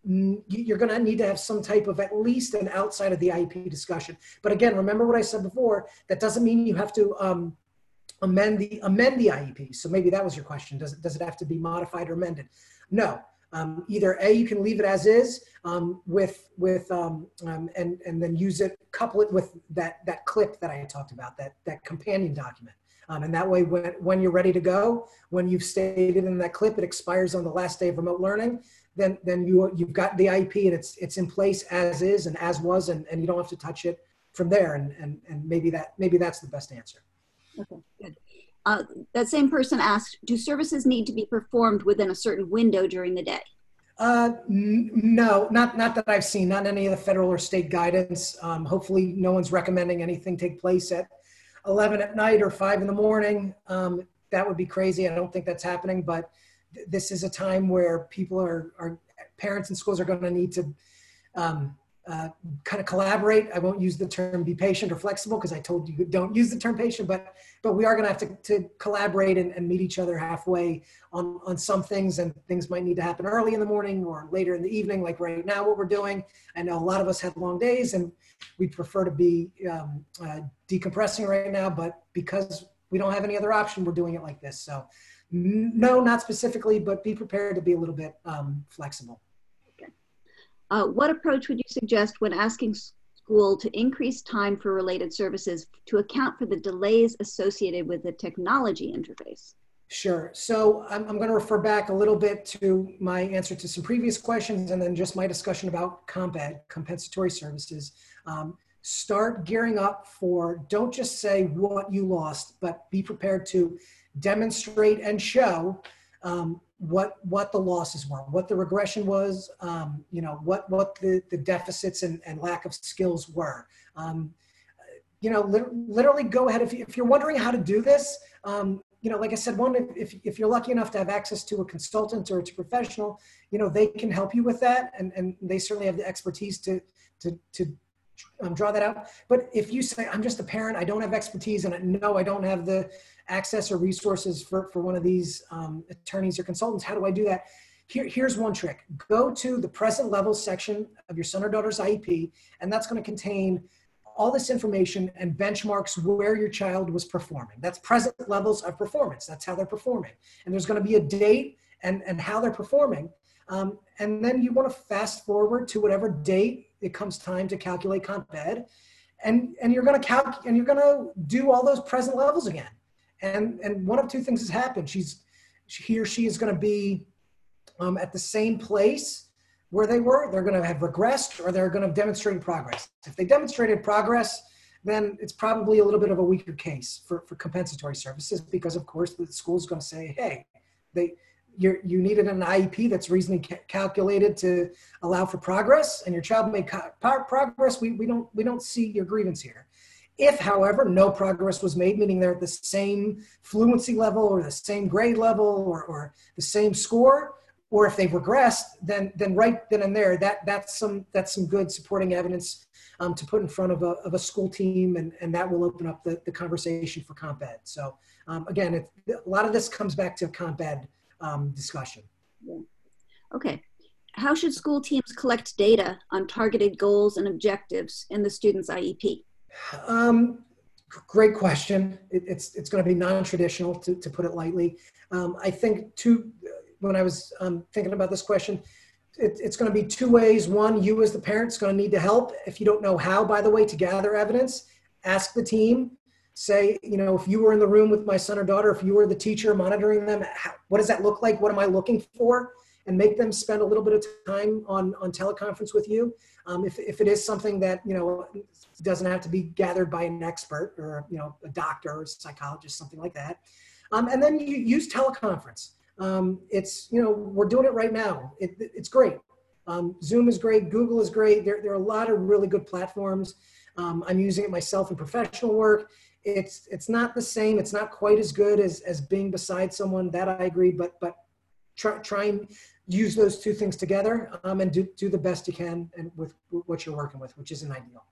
Speaker 4: mm, you- you're going to need to have some type of at least an outside of the I E P discussion. But again, remember what I said before, that doesn't mean you have to um, amend the amend the I E P. So maybe that was your question. Does it, does it have to be modified or amended? No. Um, either A, you can leave it as is um, with with um, um, and and then use it, couple it with that that clip that I talked about, that that companion document, um, and that way when when you're ready to go, when you've stated in that clip, it expires on the last day of remote learning, then then you you've got the I E P and it's it's in place as is and as was, and, and you don't have to touch it from there, and and and maybe that maybe that's the best answer.
Speaker 2: Okay, good. Uh, that same person asked, do services need to be performed within a certain window during the day?
Speaker 4: Uh, n- no, not not that I've seen, not any of the federal or state guidance. Um, hopefully no one's recommending anything take place at eleven at night or five in the morning. Um, that would be crazy. I don't think that's happening, but th- this is a time where people are, are parents and schools are going to need to um, uh, kind of collaborate. I won't use the term be patient or flexible because I told you don't use the term patient, but but we are going to have to, to collaborate and, and meet each other halfway on, on some things, and things might need to happen early in the morning or later in the evening, like right now what we're doing. I know a lot of us have long days and we prefer to be um, uh, decompressing right now, but because we don't have any other option, we're doing it like this. So n- no, not specifically, but be prepared to be a little bit um, flexible.
Speaker 2: Uh, what approach would you suggest when asking school to increase time for related services to account for the delays associated with the technology interface?
Speaker 4: Sure. So I'm, I'm going to refer back a little bit to my answer to some previous questions and then just my discussion about comp ed, compensatory services. Um, start gearing up for, don't just say what you lost, but be prepared to demonstrate and show um, what what the losses were, what the regression was, um, you know, what what the, the deficits and, and lack of skills were. Um, you know, li- literally go ahead. If, you, if you're wondering how to do this, um, you know, like I said, one, if, if you're lucky enough to have access to a consultant or to a professional, you know, they can help you with that. And, and they certainly have the expertise to, to, to um, draw that out. But if you say, I'm just a parent, I don't have expertise, and I know I don't have the access or resources for, for one of these um, attorneys or consultants, how do I do that? Here, here's one trick. Go to the present level section of your son or daughter's I E P, and that's going to contain all this information and benchmarks where your child was performing. That's present levels of performance. That's how they're performing. And there's going to be a date and, and how they're performing. Um, and then you want to fast forward to whatever date it comes time to calculate comp ed. And, and you're going to calc and you're going to do all those present levels again. And, and one of two things has happened. She's, he or she is going to be um, at the same place where they were. They're going to have regressed, or they're going to have demonstrated progress. If they demonstrated progress, then it's probably a little bit of a weaker case for, for compensatory services, because of course the school is going to say, hey, they, you're, you needed an I E P that's reasonably ca- calculated to allow for progress, and your child made co- progress. We, we, don't, we don't see your grievance here. If, however, no progress was made, meaning they're at the same fluency level or the same grade level or, or the same score, or if they've regressed, then then right then and there, that that's some that's some good supporting evidence um, to put in front of a, of a school team, and, and that will open up the, the conversation for comp ed. So um, again, it, a lot of this comes back to comp ed um, discussion.
Speaker 2: Yeah. Okay. How should school teams collect data on targeted goals and objectives in the student's I E P?
Speaker 4: Um, great question. It, it's it's going to be non-traditional, to, to put it lightly. Um, I think two. When I was um, thinking about this question, it, it's going to be two ways. One, you as the parent is going to need to help. If you don't know how, by the way, to gather evidence, ask the team. Say, you know, if you were in the room with my son or daughter, if you were the teacher monitoring them, how, what does that look like? What am I looking for? And make them spend a little bit of time on, on teleconference with you. Um, if, if it is something that, you know, doesn't have to be gathered by an expert or, you know, a doctor or a psychologist, something like that. Um, and then you use teleconference. Um, it's, you know, we're doing it right now. It, it's great. Um, Zoom is great. Google is great. There, there are a lot of really good platforms. Um, I'm using it myself in professional work. It's, it's not the same. It's not quite as good as, as being beside someone. That I agree, but, but try, try and use those two things together um, and do, do the best you can and with, with what you're working with, which isn't ideal.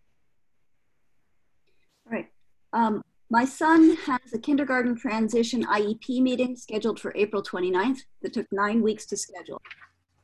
Speaker 2: All right. Um, My son has a kindergarten transition I E P meeting scheduled for April twenty-ninth that took nine weeks to schedule.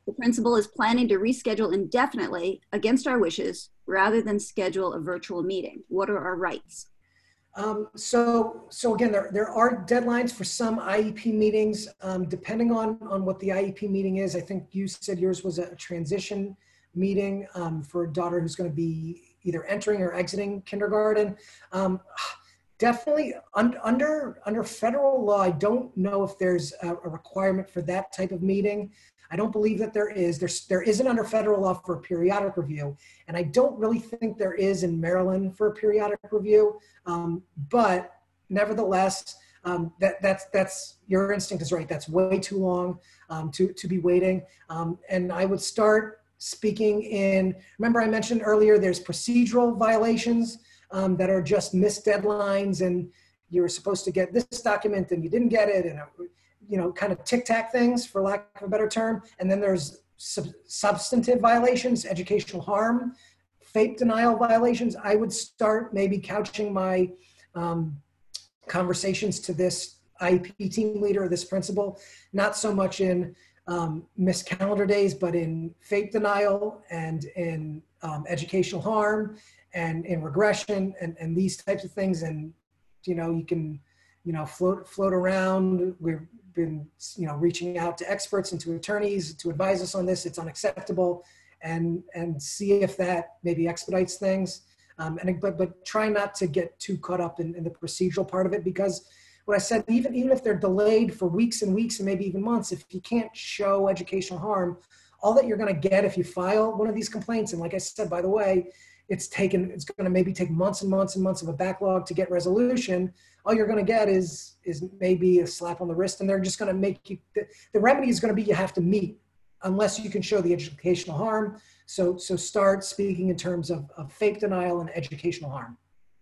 Speaker 2: The principal is planning to reschedule indefinitely against our wishes rather than schedule a virtual meeting. What are our rights?
Speaker 4: Um, so, so again, there, there are deadlines for some I E P meetings, um, depending on, on what the I E P meeting is. I think you said yours was a transition meeting um, for a daughter who's going to be either entering or exiting kindergarten. Um, definitely un, under, under federal law, I don't know if there's a, a requirement for that type of meeting. I don't believe that there is. There's, there isn't under federal law for a periodic review. And I don't really think there is in Maryland for a periodic review. Um, but nevertheless, um, that, that's, that's, your instinct is right. That's way too long um, to, to be waiting. Um, and I would start speaking in, remember I mentioned earlier, there's procedural violations um, that are just missed deadlines and you're supposed to get this document and you didn't get it. And it, you know, kind of tic-tac things, for lack of a better term. And then there's sub substantive violations, educational harm, FAPE denial violations. I would start maybe couching my um, conversations to this I E P team leader or this principal, not so much in um, missed calendar days, but in FAPE denial and in um, educational harm and in regression and, and these types of things. And, you know, you can, you know, float, float around. We're, been, you know, reaching out to experts and to attorneys to advise us on this. It's unacceptable, and and see if that maybe expedites things. Um, and but but try not to get too caught up in, in the procedural part of it, because what I said, even even if they're delayed for weeks and weeks and maybe even months, if you can't show educational harm, all that you're going to get if you file one of these complaints, and like I said, by the way, it's taken, it's going to maybe take months and months and months of a backlog to get resolution. All you're going to get is, is maybe a slap on the wrist, and they're just going to make you, the, the remedy is going to be you have to meet unless you can show the educational harm. So, so start speaking in terms of, of FAPE denial and educational harm.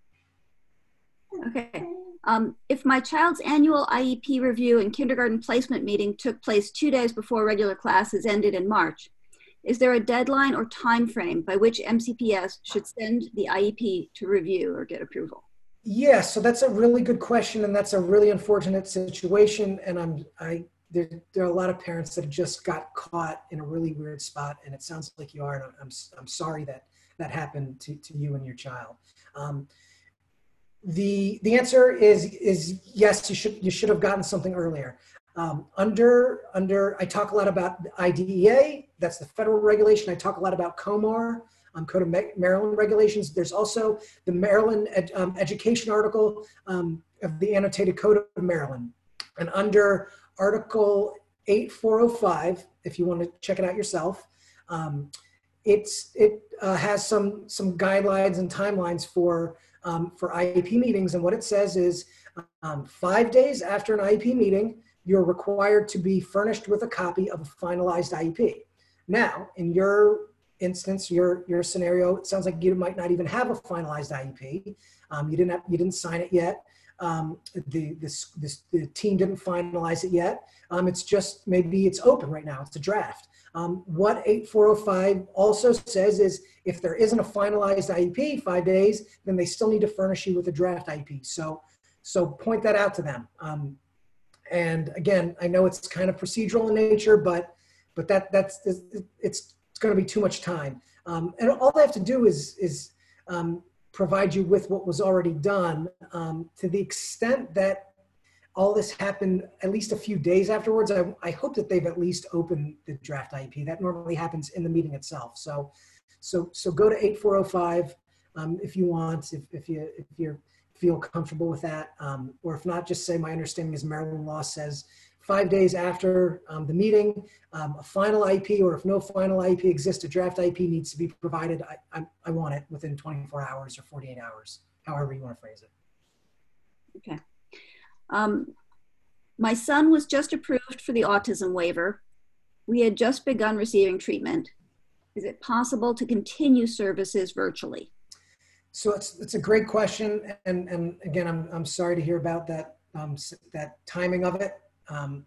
Speaker 2: Okay. Um, if my child's annual I E P review and kindergarten placement meeting took place two days before regular classes ended in March, is there a deadline or time frame by which M C P S should send the I E P to review or get approval?
Speaker 4: Yeah, so that's a really good question, and that's a really unfortunate situation. And I'm, I, there, there are a lot of parents that just got caught in a really weird spot, and it sounds like you are. And I'm, I'm sorry that that happened to, to you and your child. Um, the the answer is is yes. You should you should have gotten something earlier. Um, under under I talk a lot about the I D E A. That's the federal regulation. I talk a lot about COMAR. Um, Code of Maryland regulations. There's also the Maryland ed, um, education article um, of the annotated Code of Maryland. And under Article eight four oh five, if you want to check it out yourself, um, it's, it uh, has some, some guidelines and timelines for, um, for I E P meetings. And what it says is um, five days after an I E P meeting, you're required to be furnished with a copy of a finalized I E P. Now, in your instance, your your scenario, it sounds like you might not even have a finalized I E P. Um, you didn't have, you didn't sign it yet. Um, the this this the team didn't finalize it yet. Um, it's just maybe it's open right now. It's a draft. Um, what eight four oh five also says is if there isn't a finalized I E P five days, then they still need to furnish you with a draft I E P. So so point that out to them. Um, and again, I know it's kind of procedural in nature, but but that that's it's going to be too much time. Um, and all they have to do is, is um, provide you with what was already done. Um, to the extent that all this happened at least a few days afterwards, I, I hope that they've at least opened the draft I E P. That normally happens in the meeting itself. So, so, so go to eight four oh five um, if you want, if, if you if you feel comfortable with that. Um, or if not, just say my understanding is Maryland law says five days after um, the meeting, um, a final I E P, or if no final I E P exists, a draft I E P needs to be provided. I, I, I want it within twenty-four hours or forty-eight hours, however you want to phrase it.
Speaker 2: Okay. Um, my son was just approved for the autism waiver. We had just begun receiving treatment. Is it possible to continue services virtually?
Speaker 4: So it's, it's a great question. And, and again, I'm, I'm sorry to hear about that, um, that timing of it. Um,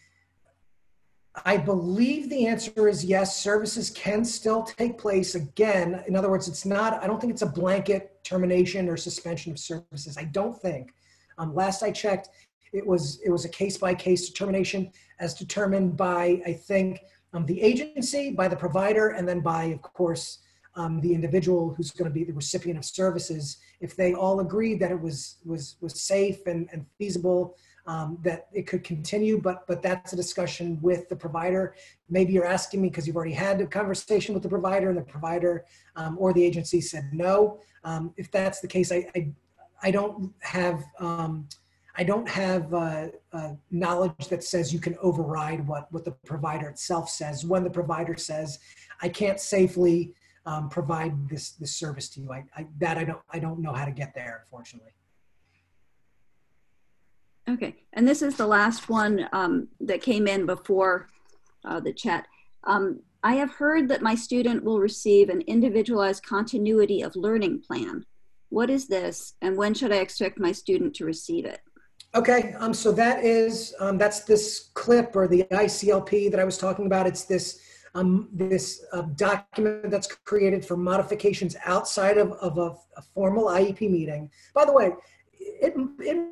Speaker 4: I believe the answer is yes, services can still take place. Again, in other words, it's not, I don't think it's a blanket termination or suspension of services. I don't think. Um, last I checked, it was, it was a case by case determination as determined by, I think, um, the agency, by the provider, and then by, of course, um, the individual who's going to be the recipient of services. If they all agreed that it was was was safe and, and feasible, um, that it could continue, but but that's a discussion with the provider. Maybe you're asking me because you've already had a conversation with the provider, and the provider um, or the agency said no. Um, if that's the case, I I, I don't have um, I don't have uh, uh, knowledge that says you can override what what the provider itself says. When the provider says, I can't safely um, provide this this service to you, I, I that I don't I don't know how to get there, unfortunately.
Speaker 2: Okay, and this is the last one um, that came in before uh, the chat. Um, I have heard that my student will receive an individualized continuity of learning plan. What is this, and when should I expect my student to receive it?
Speaker 4: Okay, um, so that is, um, that's this clip or the I C L P that I was talking about. It's this um, this uh, document that's created for modifications outside of, of a, a formal I E P meeting. By the way, it, it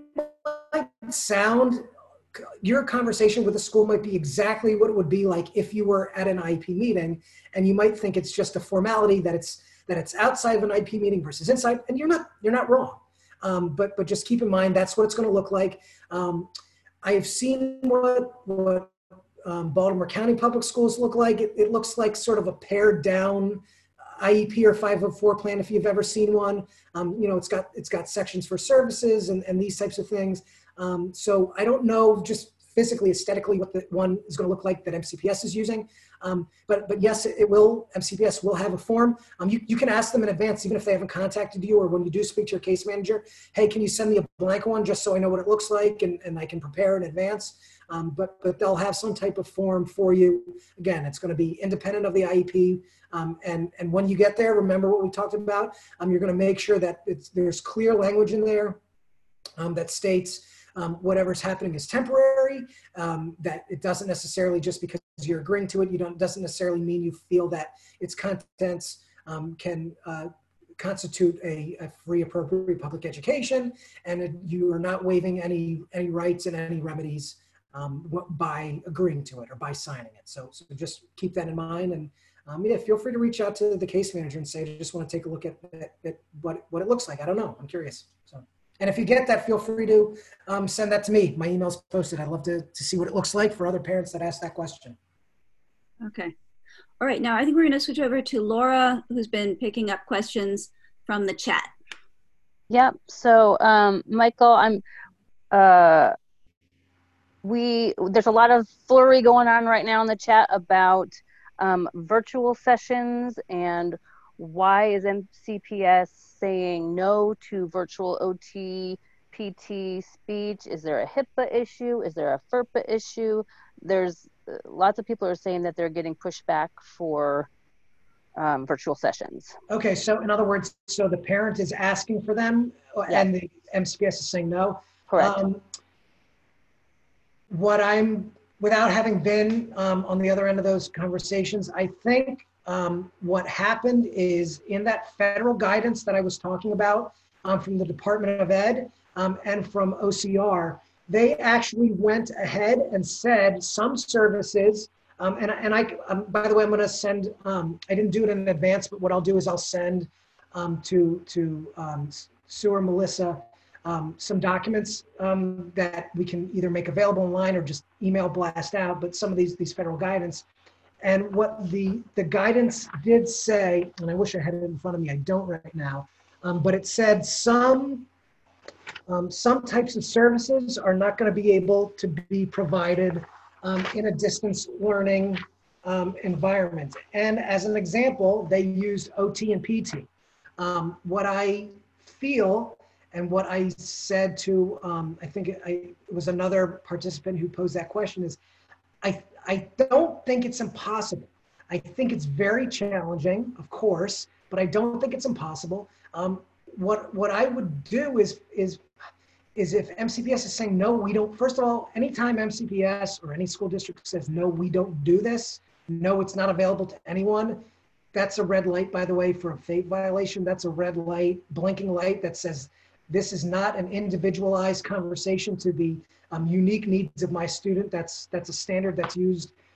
Speaker 4: might sound, your conversation with the school might be exactly what it would be like if you were at an I E P meeting, and you might think it's just a formality, that it's that it's outside of an I E P meeting versus inside, and you're not you're not wrong. Um, but but just keep in mind that's what it's going to look like. Um, I have seen what what um, Baltimore County Public Schools look like. It, it looks like sort of a pared down I E P or five oh four plan, if you've ever seen one. Um, you know, it's got it's got sections for services and, and these types of things. Um, so I don't know just physically, aesthetically, what the one is going to look like that M C P S is using. Um, but but yes, it will. M C P S will have a form. Um, you, you can ask them in advance, even if they haven't contacted you, or when you do speak to your case manager, hey, can you send me a blank one just so I know what it looks like and, and I can prepare in advance. Um, but but they'll have some type of form for you. Again, it's going to be independent of the I E P. Um, and and when you get there, remember what we talked about. Um, you're going to make sure that it's, there's clear language in there um, that states Um, whatever's happening is temporary, um, that it doesn't necessarily, just because you're agreeing to it, you don't, doesn't necessarily mean you feel that its contents um, can uh, constitute a, a free, appropriate public education, and it, you are not waiving any, any rights and any remedies um, by agreeing to it or by signing it. So, so just keep that in mind, and um, yeah, feel free to reach out to the case manager and say, I just want to take a look at, at, at what, what it looks like. I don't know, I'm curious. So. And if you get that, feel free to um, send that to me. My email's posted. I'd love to, to see what it looks like for other parents that ask that question.
Speaker 2: Okay. All right. Now I think we're going to switch over to Laura, who's been picking up questions from the chat.
Speaker 3: Yep. So, um, Michael, I'm, uh, we, there's a lot of flurry going on right now in the chat about um, virtual sessions, and why is M C P S saying no to virtual O T, P T, speech? Is there a HIPAA issue? Is there a FERPA issue? There's uh, lots of people are saying that they're getting pushback for um, virtual sessions.
Speaker 4: Okay, so in other words, so the parent is asking for them,
Speaker 3: Yeah.
Speaker 4: and the M C P S is saying no?
Speaker 3: Correct.
Speaker 4: Um, what I'm, without having been um, on the other end of those conversations, I think Um, what happened is, in that federal guidance that I was talking about um, from the Department of Ed um, and from O C R, they actually went ahead and said some services, um, and, and I, um, by the way, I'm going to send, um, I didn't do it in advance, but what I'll do is I'll send um, to, to um, Sue or Melissa um, some documents um, that we can either make available online or just email blast out, but some of these, these federal guidance. And what the, the guidance did say, and I wish I had it in front of me, I don't right now, um, but it said some, um, some types of services are not going to be able to be provided um, in a distance learning um, environment. And as an example, they used O T and P T. Um, what I feel, and what I said to, um, I think it, I, it was another participant who posed that question, is I, I don't think it's impossible. I think it's very challenging, of course, but I don't think it's impossible. Um, what what I would do is is is if M C P S is saying no, we don't. First of all, anytime M C P S or any school district says no, we don't do this. No, it's not available to anyone. That's a red light, by the way, for a FAPE violation. That's a red light, blinking light that says this is not an individualized conversation to the um, unique needs of my student. That's that's a standard that's used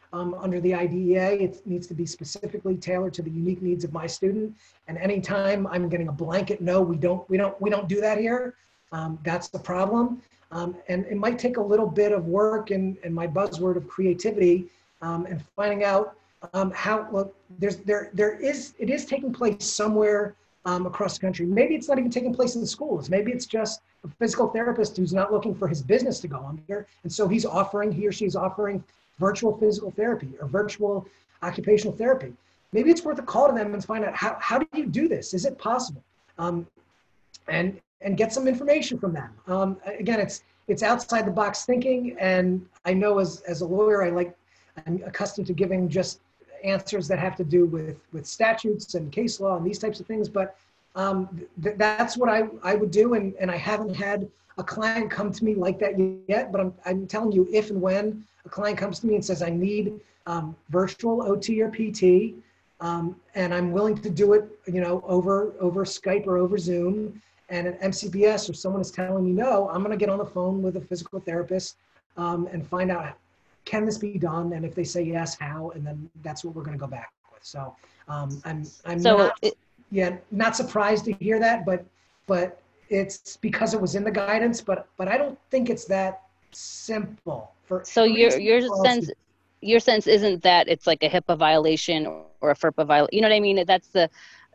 Speaker 4: Um, under the I D E A, it needs to be specifically tailored to the unique needs of my student. And anytime I'm getting a blanket, no, we don't, we don't, we don't do that here. Um, that's the problem. Um, and it might take a little bit of work and, and my buzzword of creativity um, and finding out um, how, look, there's, there, there is, it is taking place somewhere um, across the country. Maybe it's not even taking place in the schools. Maybe it's just a physical therapist who's not looking for his business to go under. And so he's offering, he or she's offering virtual physical therapy or virtual occupational therapy. Maybe it's worth a call to them and find out how, how do you do this? Is it possible? Um, and, and get some information from them. Um, again, it's, it's outside the box thinking. And I know as, as a lawyer, I like, I'm accustomed to giving just answers that have to do with, with statutes and case law and these types of things. But um, th that's what I, I would do. And, and I haven't had a client come to me like that yet, but I'm, I'm telling you, if and when a client comes to me and says, I need um, virtual O T or P T, um, and I'm willing to do it, you know, over, over Skype or over Zoom, and an M C B S or someone is telling me no, I'm going to get on the phone with a physical therapist um, and find out, can this be done? And if they say yes, how? And then that's what we're going to go back with. So um, I'm, I'm
Speaker 3: So
Speaker 4: not,
Speaker 3: it,
Speaker 4: yeah, not surprised to hear that, but, but it's because it was in the guidance, but, but I don't think it's that simple. For,
Speaker 3: so
Speaker 4: for
Speaker 3: your, your
Speaker 4: instance,
Speaker 3: sense, your sense isn't that it's like a HIPAA violation or a FERPA violation. You know what I mean? That's the,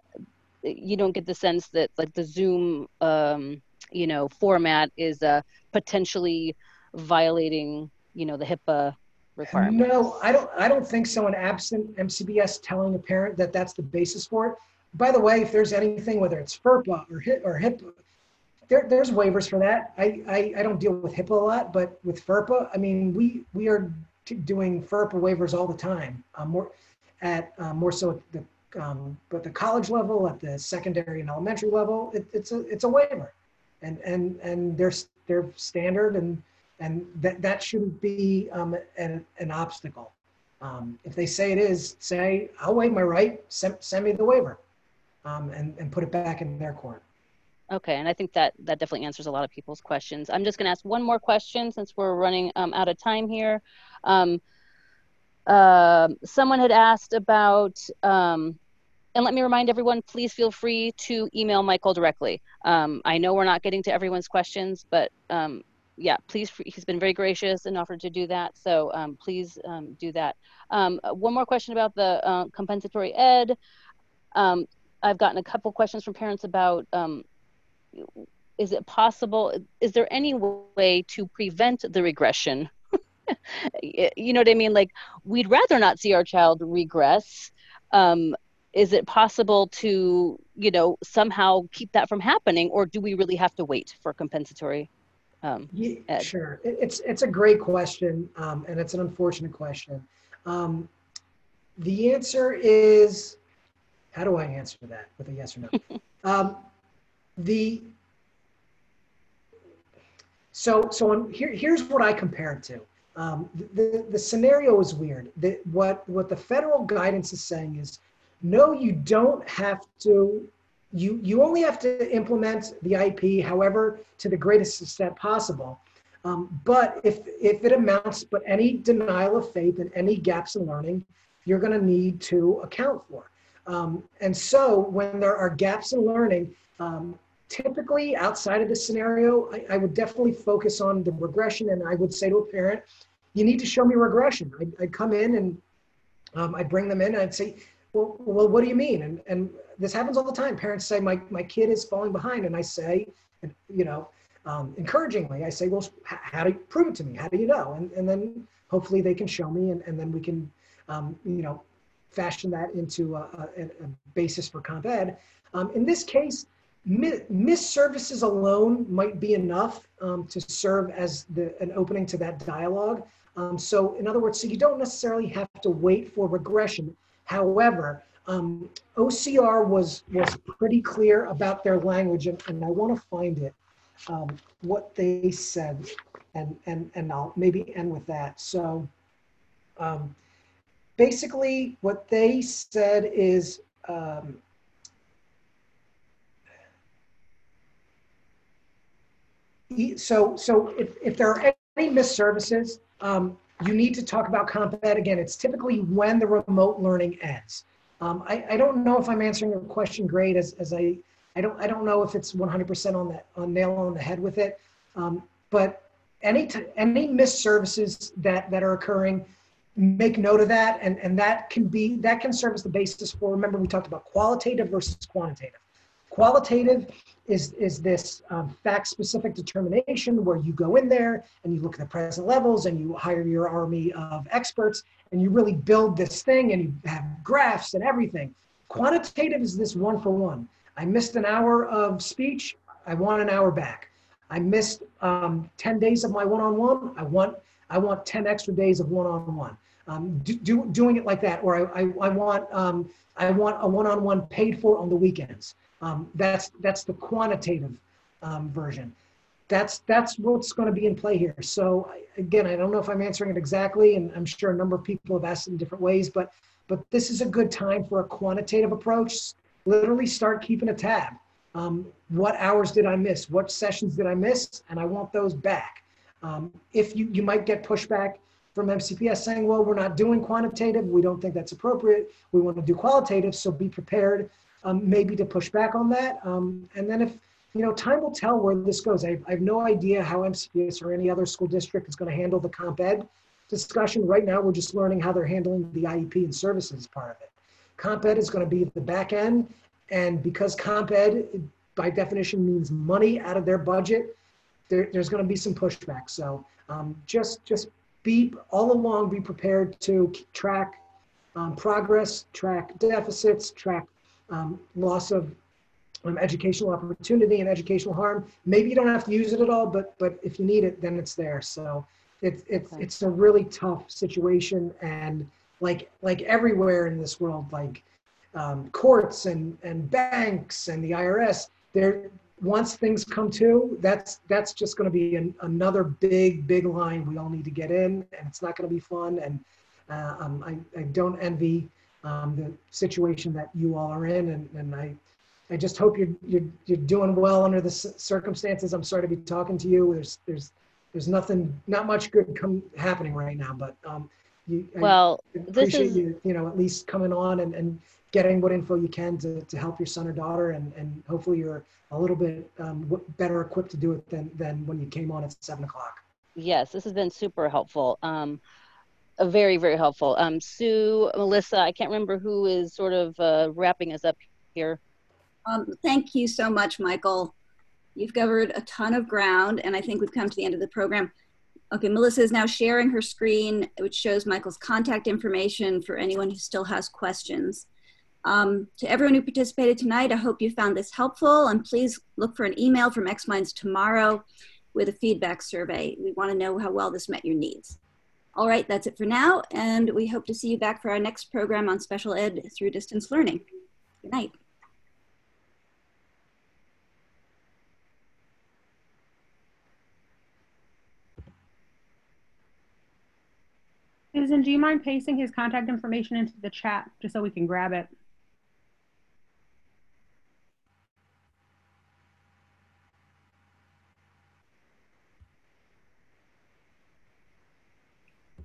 Speaker 3: you don't get the sense that like the Zoom, um, you know, format is uh, potentially violating, you know, the HIPAA requirements.
Speaker 4: No, I don't, I don't think so. And absent M C B S telling a parent that that's the basis for it. By the way, if there's anything, whether it's FERPA or HIP or HIPAA, there, there's waivers for that. I, I, I don't deal with HIPAA a lot, but with FERPA, I mean, we, we are t- doing FERPA waivers all the time. Um, more at uh, more so at the um, but the college level, at the secondary and elementary level, it, it's a it's a waiver, and and and they're they're standard, and and that that shouldn't be um, an an obstacle. Um, if they say it is, say I'll waive my right. Send, send me the waiver, um, and and put it back in their court.
Speaker 3: Okay, and I think that that definitely answers a lot of people's questions. I'm just going to ask one more question since we're running um, out of time here. Um, uh, someone had asked about, um, and let me remind everyone, please feel free to email Michael directly. Um, I know we're not getting to everyone's questions, but um, yeah, please, he's been very gracious and offered to do that. So um, please um, do that. Um, one more question about the uh, compensatory ed. Um, I've gotten a couple questions from parents about, um, is it possible, is there any way to prevent the regression? You know what I mean? Like, we'd rather not see our child regress. Um, is it possible to, you know, somehow keep that from happening, or do we really have to wait for compensatory um,
Speaker 4: Yeah,
Speaker 3: ed?
Speaker 4: sure. It, it's it's a great question, um, and it's an unfortunate question. Um, the answer is, how do I answer that with a yes or no? um, the so so on, here here's what I compare it to. Um, the the scenario is weird. The, what what the federal guidance is saying is, no, you don't have to. You you only have to implement the I P, however, to the greatest extent possible. Um, but if if it amounts, but any denial of faith and any gaps in learning, you're going to need to account for. Um, and so when there are gaps in learning, um, typically outside of this scenario, I, I would definitely focus on the regression, and I would say to a parent, you need to show me regression. I'd, I'd come in and um, I'd bring them in and I'd say, well, well, what do you mean? And, and this happens all the time. Parents say, my, my kid is falling behind. And I say, and, you know, um, encouragingly, I say, well, how do you prove it to me? How do you know? And, and then hopefully they can show me, and, and then we can, um, you know, fashion that into a, a, a basis for comp ed. Um, in this case, missed services alone might be enough um, to serve as the, an opening to that dialogue. Um, so in other words, so you don't necessarily have to wait for regression. However, um, O C R was, was pretty clear about their language, and, and I want to find it, um, what they said, and, and, and I'll maybe end with that. So um, basically what they said is, um, so, so if, if there are any missed services, um, you need to talk about comp ed. Again, it's typically when the remote learning ends. Um, I, I don't know if I'm answering your question great as, as I, I don't, I don't know if it's one hundred percent on that, on nail on the head with it. Um, but any, t- any missed services that, that are occurring, make note of that. And, and that can be, that can serve as the basis for, remember we talked about qualitative versus quantitative. Qualitative is, is this um, fact-specific determination where you go in there and you look at the present levels and you hire your army of experts and you really build this thing and you have graphs and everything. Quantitative is this one for one. I missed an hour of speech, I want an hour back. I missed um, ten days of my one-on-one, I want, I want ten extra days of one-on-one. Um, do, do, doing it like that, or I, I, I want um, I want a one-on-one paid for on the weekends. Um, that's that's the quantitative um, version. That's that's what's going to be in play here. So again, I don't know if I'm answering it exactly, and I'm sure a number of people have asked in different ways, but but this is a good time for a quantitative approach. Literally start keeping a tab. Um, what hours did I miss? What sessions did I miss? And I want those back. Um, if you you might get pushback from M C P S saying, well, we're not doing quantitative. We don't think that's appropriate. We want to do qualitative. So be prepared um, maybe to push back on that. Um, and then if, you know, time will tell where this goes. I, I have no idea how M C P S or any other school district is going to handle the comp ed discussion. Right now, we're just learning how they're handling the I E P and services part of it. Comp ed is going to be the back end. And because comp ed by definition means money out of their budget, there, there's going to be some pushback. So um, just, just, be all along, be prepared to track um, progress, track deficits, track um, loss of um, educational opportunity and educational harm. Maybe you don't have to use it at all, but but if you need it, then it's there. So it's it's
Speaker 3: Okay.
Speaker 4: it's a really tough situation, and like like everywhere in this world, like um, courts and and banks and the I R S, they're once things come to, that's that's just going to be an, another big, big line we all need to get in, and it's not going to be fun. And uh, um, I, I don't envy um, the situation that you all are in, and, and I I just hope you're, you're you're doing well under the circumstances. I'm sorry to be talking to you. There's there's there's nothing, not much good come happening right now, but um, you,
Speaker 3: Well,
Speaker 4: I
Speaker 3: this
Speaker 4: appreciate
Speaker 3: is
Speaker 4: you, you know, at least coming on and, and getting what info you can to, to help your son or daughter, and, and hopefully you're a little bit um, better equipped to do it than, than when you came on at seven o'clock.
Speaker 3: yes, this has been super helpful. Um, uh, very, very helpful. Um, Sue, Melissa, I can't remember who is sort of uh, wrapping us up here.
Speaker 2: Um, thank you so much, Michael. You've covered a ton of ground, and I think we've come to the end of the program. Okay, Melissa is now sharing her screen, which shows Michael's contact information for anyone who still has questions. Um, to everyone who participated tonight, I hope you found this helpful, and please look for an email from X Minds tomorrow with a feedback survey. We want to know how well this met your needs. All right, that's it for now, and we hope to see you back for our next program on special ed through distance learning. Good night.
Speaker 5: Susan, do you mind pasting his contact information into the chat just so we can grab it?